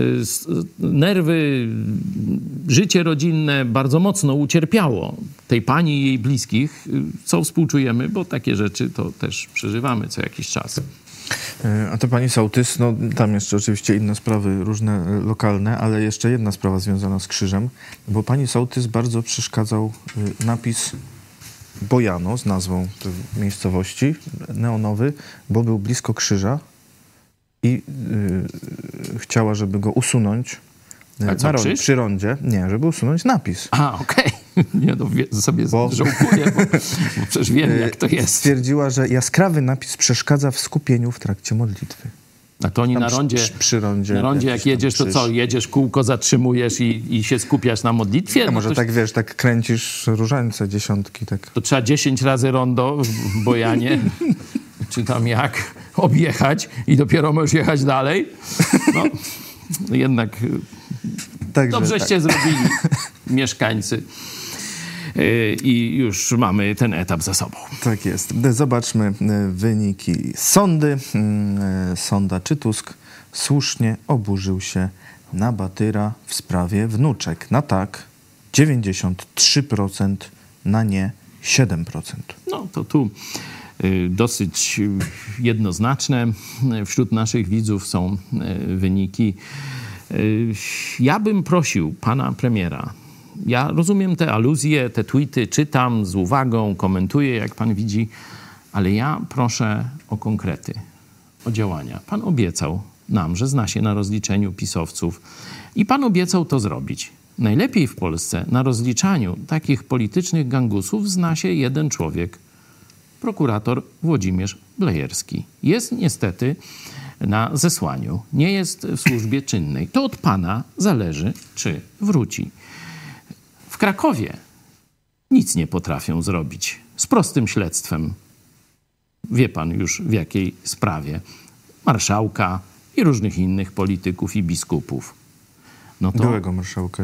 nerwy, życie rodzinne bardzo mocno ucierpiało tej pani i jej bliskich, co współczujemy, bo takie rzeczy to też przeżywamy co jakiś czas. A to pani sołtys, no tam jeszcze oczywiście inne sprawy, różne lokalne, ale jeszcze jedna sprawa związana z krzyżem, bo pani sołtys bardzo przeszkadzał napis Bojano z nazwą tej miejscowości, neonowy, bo był blisko krzyża i chciała, żeby go usunąć przy rondzie. Nie, żeby usunąć napis. A, okej. Nie, no sobie żałuję, bo przecież wiem, jak to jest. Stwierdziła, że jaskrawy napis przeszkadza w skupieniu w trakcie modlitwy. A to oni tam na rondzie, przy rondzie, na rondzie jak jedziesz, to co? Jedziesz kółko, zatrzymujesz i się skupiasz na modlitwie? A może to tak, wiesz, tak kręcisz różańce, dziesiątki, tak. To trzeba 10 razy rondo w Bojanie, czy tam jak, objechać i dopiero możesz jechać dalej. No, jednak także, dobrzeście zrobili mieszkańcy. I już mamy ten etap za sobą. Tak jest. Zobaczmy wyniki sonda. Czy Tusk słusznie oburzył się na Batyra w sprawie wnuczek? Na tak 93%, na nie 7%. No to tu dosyć jednoznaczne. Wśród naszych widzów są wyniki. Ja bym prosił pana premiera, ja rozumiem te aluzje, te tweety, czytam z uwagą, komentuję, jak pan widzi, ale ja proszę o konkrety, o działania. Pan obiecał nam, że zna się na rozliczeniu pisowców i pan obiecał to zrobić. Najlepiej w Polsce na rozliczaniu takich politycznych gangusów zna się jeden człowiek, prokurator Włodzimierz Blejerski. Jest niestety na zesłaniu, nie jest w służbie czynnej. To od pana zależy, czy wróci. W Krakowie nic nie potrafią zrobić z prostym śledztwem. Wie pan już w jakiej sprawie. Marszałka i różnych innych polityków i biskupów. No to byłego marszałka.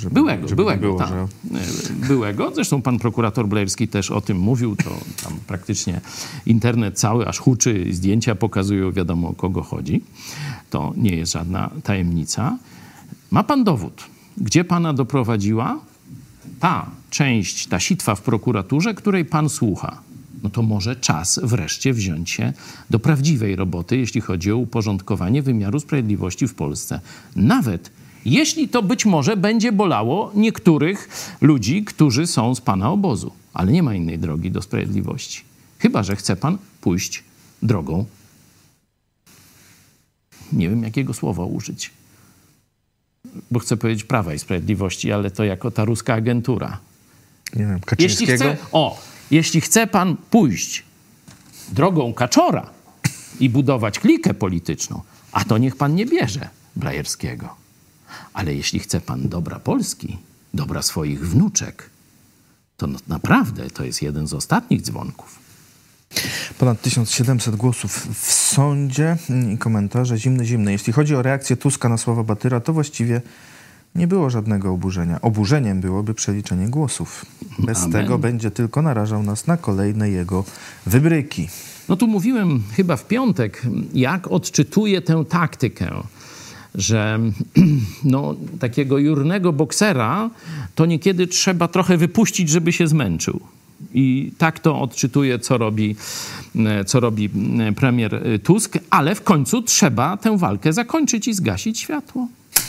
Byłego. Zresztą pan prokurator Blejerski też o tym mówił. To tam praktycznie internet cały aż huczy, zdjęcia pokazują, wiadomo o kogo chodzi. To nie jest żadna tajemnica. Ma pan dowód, gdzie pana doprowadziła ta część, ta sitwa w prokuraturze, której pan słucha. No to może czas wreszcie wziąć się do prawdziwej roboty, jeśli chodzi o uporządkowanie wymiaru sprawiedliwości w Polsce. Nawet jeśli to być może będzie bolało niektórych ludzi, którzy są z pana obozu. Ale nie ma innej drogi do sprawiedliwości. Chyba że chce pan pójść drogą, nie wiem jakiego słowa użyć, bo chcę powiedzieć Prawa i Sprawiedliwości, ale to jako ta ruska agentura. Nie wiem, Kaczyńskiego? Jeśli chce pan pójść drogą Kaczora i budować klikę polityczną, a to niech pan nie bierze Blejerskiego. Ale jeśli chce pan dobra Polski, dobra swoich wnuczek, to naprawdę to jest jeden z ostatnich dzwonków. Ponad 1700 głosów w sądzie i komentarze zimne. Jeśli chodzi o reakcję Tuska na słowa Batyra, to właściwie nie było żadnego oburzenia. Oburzeniem byłoby przeliczenie głosów. Bez tego będzie tylko narażał nas na kolejne jego wybryki. No tu mówiłem chyba w piątek, jak odczytuję tę taktykę że no, takiego jurnego boksera to niekiedy trzeba trochę wypuścić, żeby się zmęczył. I tak to odczytuje, co robi premier Tusk, ale w końcu trzeba tę walkę zakończyć i zgasić światło.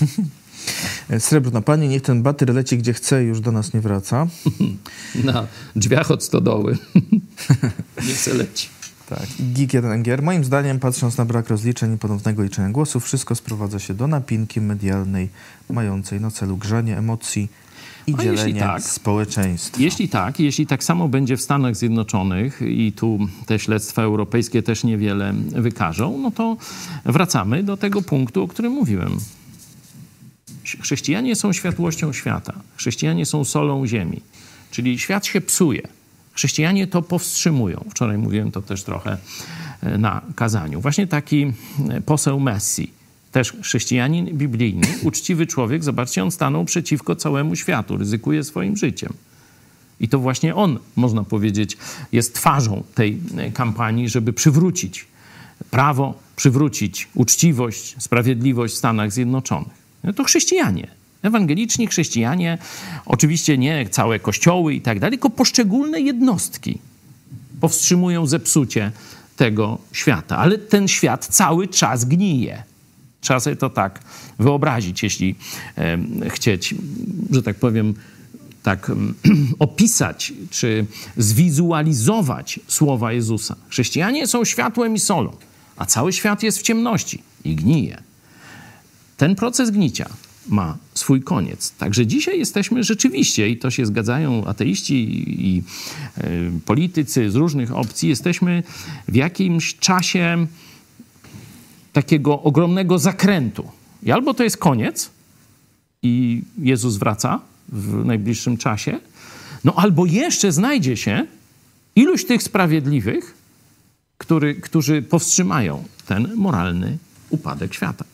Srebrna Pani, niech ten batyr leci gdzie chce i już do nas nie wraca. Na drzwiach od stodoły. Niech se leci. Tak. Geek1NGR. Moim zdaniem, patrząc na brak rozliczeń i ponownego liczenia głosów, wszystko sprowadza się do napinki medialnej mającej na celu grzanie emocji i dzielenie społeczeństwa. Jeśli tak samo będzie w Stanach Zjednoczonych i tu te śledztwa europejskie też niewiele wykażą, no to wracamy do tego punktu, o którym mówiłem. Chrześcijanie są światłością świata. Chrześcijanie są solą ziemi. Czyli świat się psuje. Chrześcijanie to powstrzymują. Wczoraj mówiłem to też trochę na kazaniu. Właśnie taki poseł Messi, też chrześcijanin biblijny, uczciwy człowiek, zobaczcie, on stanął przeciwko całemu światu, ryzykuje swoim życiem. I to właśnie on, można powiedzieć, jest twarzą tej kampanii, żeby przywrócić prawo, przywrócić uczciwość, sprawiedliwość w Stanach Zjednoczonych. No to chrześcijanie, ewangeliczni chrześcijanie, oczywiście nie całe kościoły i tak dalej, tylko poszczególne jednostki powstrzymują zepsucie tego świata. Ale ten świat cały czas gnije. Trzeba sobie to tak wyobrazić, jeśli chcieć, że tak powiem, tak opisać czy zwizualizować słowa Jezusa. Chrześcijanie są światłem i solą, a cały świat jest w ciemności i gnije. Ten proces gnicia ma swój koniec. Także dzisiaj jesteśmy rzeczywiście, i to się zgadzają ateiści i politycy z różnych opcji, jesteśmy w jakimś czasie takiego ogromnego zakrętu. I albo to jest koniec i Jezus wraca w najbliższym czasie, no albo jeszcze znajdzie się iluś tych sprawiedliwych, którzy powstrzymają ten moralny upadek świata.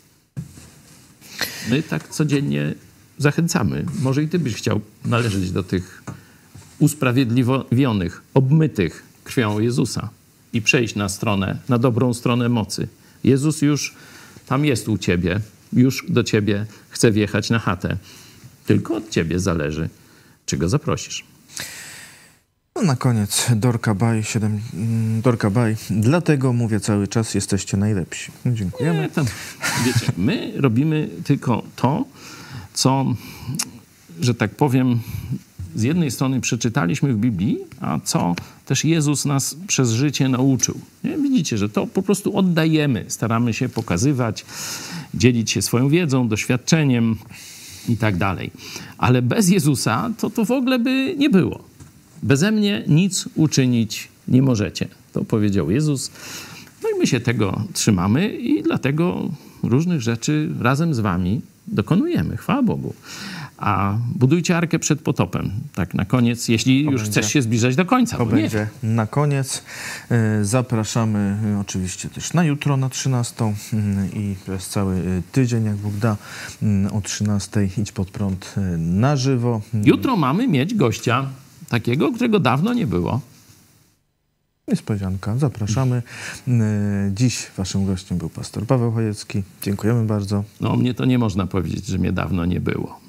My tak codziennie zachęcamy. Może i ty byś chciał należeć do tych usprawiedliwionych, obmytych krwią Jezusa i przejść na dobrą stronę mocy. Jezus już tam jest u ciebie, już do ciebie chce wjechać na chatę. Tylko od ciebie zależy, czy go zaprosisz. No na koniec Dorka Baj. Dlatego mówię cały czas, jesteście najlepsi. Dziękujemy. Nie, wiecie, my robimy tylko to, co, że tak powiem, z jednej strony przeczytaliśmy w Biblii, a co też Jezus nas przez życie nauczył. Nie? Widzicie, że to po prostu oddajemy, staramy się pokazywać, dzielić się swoją wiedzą, doświadczeniem i tak dalej. Ale bez Jezusa to w ogóle by nie było. Beze mnie nic uczynić nie możecie. To powiedział Jezus. No i my się tego trzymamy i dlatego różnych rzeczy razem z wami dokonujemy. Chwała Bogu. A budujcie arkę przed potopem. Tak na koniec, jeśli już chcesz się zbliżać do końca. To będzie na koniec. Zapraszamy oczywiście też na jutro na 13 i przez cały tydzień, jak Bóg da, o 13 idź pod prąd na żywo. Jutro mamy mieć gościa takiego, którego dawno nie było. Niespodzianka. Zapraszamy. Dziś waszym gościem był pastor Paweł Chojecki. Dziękujemy bardzo. No mnie to nie można powiedzieć, że mnie dawno nie było.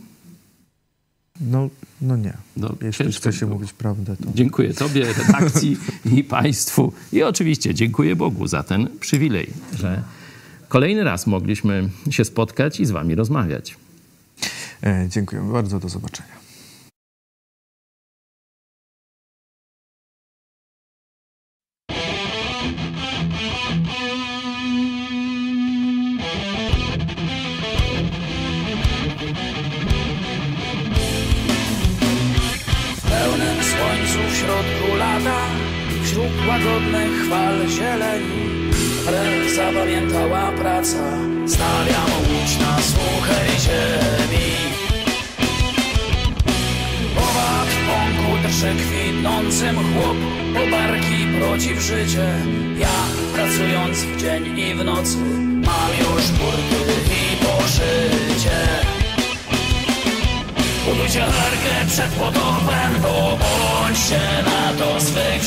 No nie. Jeśli chce się mówić prawdę, to... Dziękuję tobie, redakcji i państwu. I oczywiście dziękuję Bogu za ten przywilej, że kolejny raz mogliśmy się spotkać i z wami rozmawiać. Dziękujemy bardzo. Do zobaczenia. W środku lata, wśród łagodnych fal zieleni, wręcz zapamiętała praca, stawiam łódź na suchej ziemi. Owad w pąku drży kwitnącym chłop, po barki proci w życie. Ja, pracując w dzień i w nocy, mam już burty i poszycie. Budujcie arkę przed potopem, to bądźcie na to swych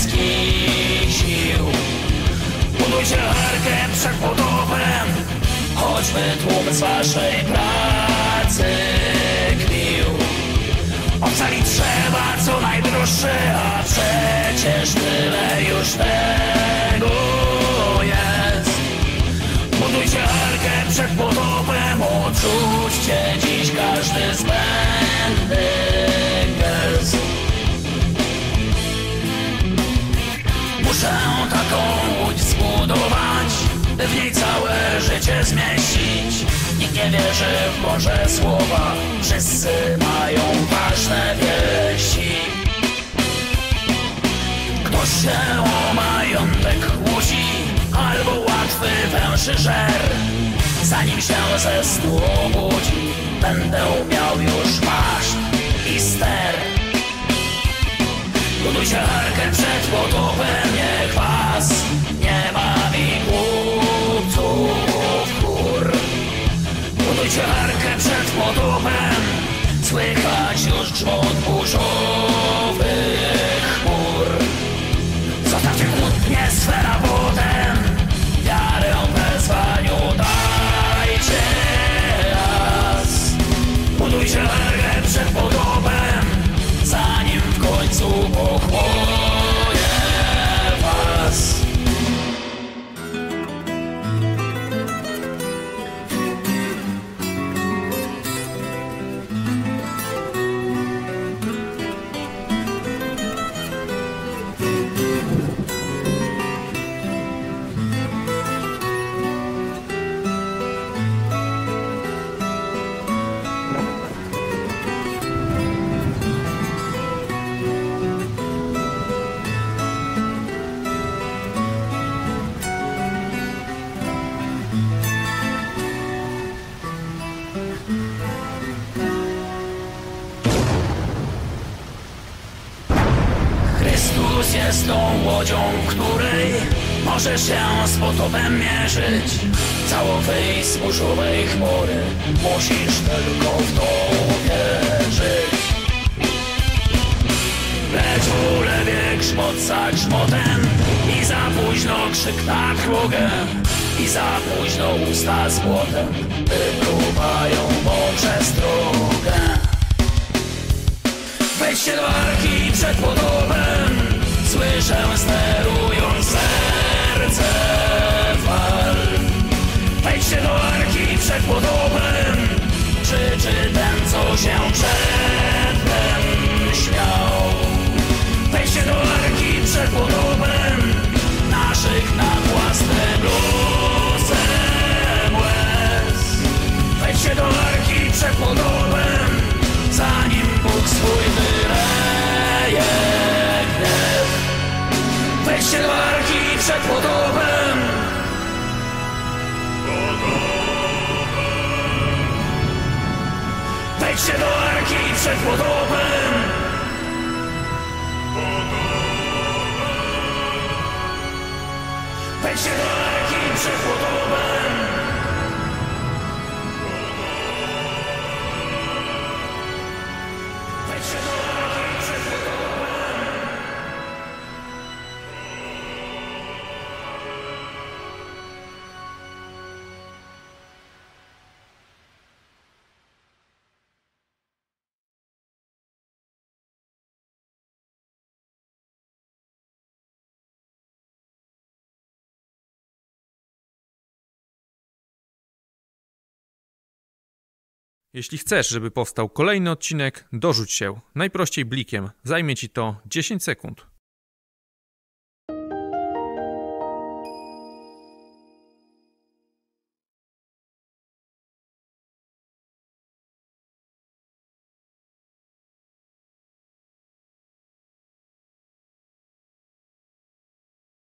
wszystkich sił. Budujcie arkę przed potopem, choćby tłum z waszej pracy kpił. Ocalić trzeba co najdroższe, a przecież tyle już tego jest. Budujcie arkę przed potopem, odrzućcie dziś każdy zbędny gest. Muszę taką łódź zbudować, by w niej całe życie zmieścić. Nikt nie wierzy w Boże słowa, wszyscy mają ważne wieści. Ktoś się o majątek kłóci, albo łatwy węży żer. Zanim się ze snu obudzi, będę miał już maszt i ster. Budujcie arkę przed potopem, niech was nie bawi głupców chór. Budujcie arkę przed potopem, słychać już grzmot burzowych chmur. Zostawcie kłótnie swe na potem, wiarę wezwaniu dajcie raz. Budujcie arkę przed potopem, zanim w końcu pochłonie was. Chrystus jest tą łodzią, w której możesz się z potopem mierzyć. Cało wyjść z burzowej chmury, musisz tylko w to uwierzyć. Lecz w ulewie grzmot za grzmotem i za późno krzyk na trwogę, i za późno usta z błotem wypruwają mą przestrogę. Wejdźcie do arki przed potopem, słyszę sterując serce fal. Wejdźcie do arki przed potopem, krzyczy ten, co się przedtem śmiał. Wejdźcie do arki przed potopem, naszych nad własnym losem łez. Wejdźcie do arki przed potopem, zanim Bóg swój wyleje gniew. Wejdźcie do arki przed potopem. Wejdźcie do arki przed potopem. Wejdźcie do arki przed potopem. Wejdźcie do arki przed potopem. Jeśli chcesz, żeby powstał kolejny odcinek, dorzuć się. Najprościej blikiem. Zajmie ci to 10 sekund.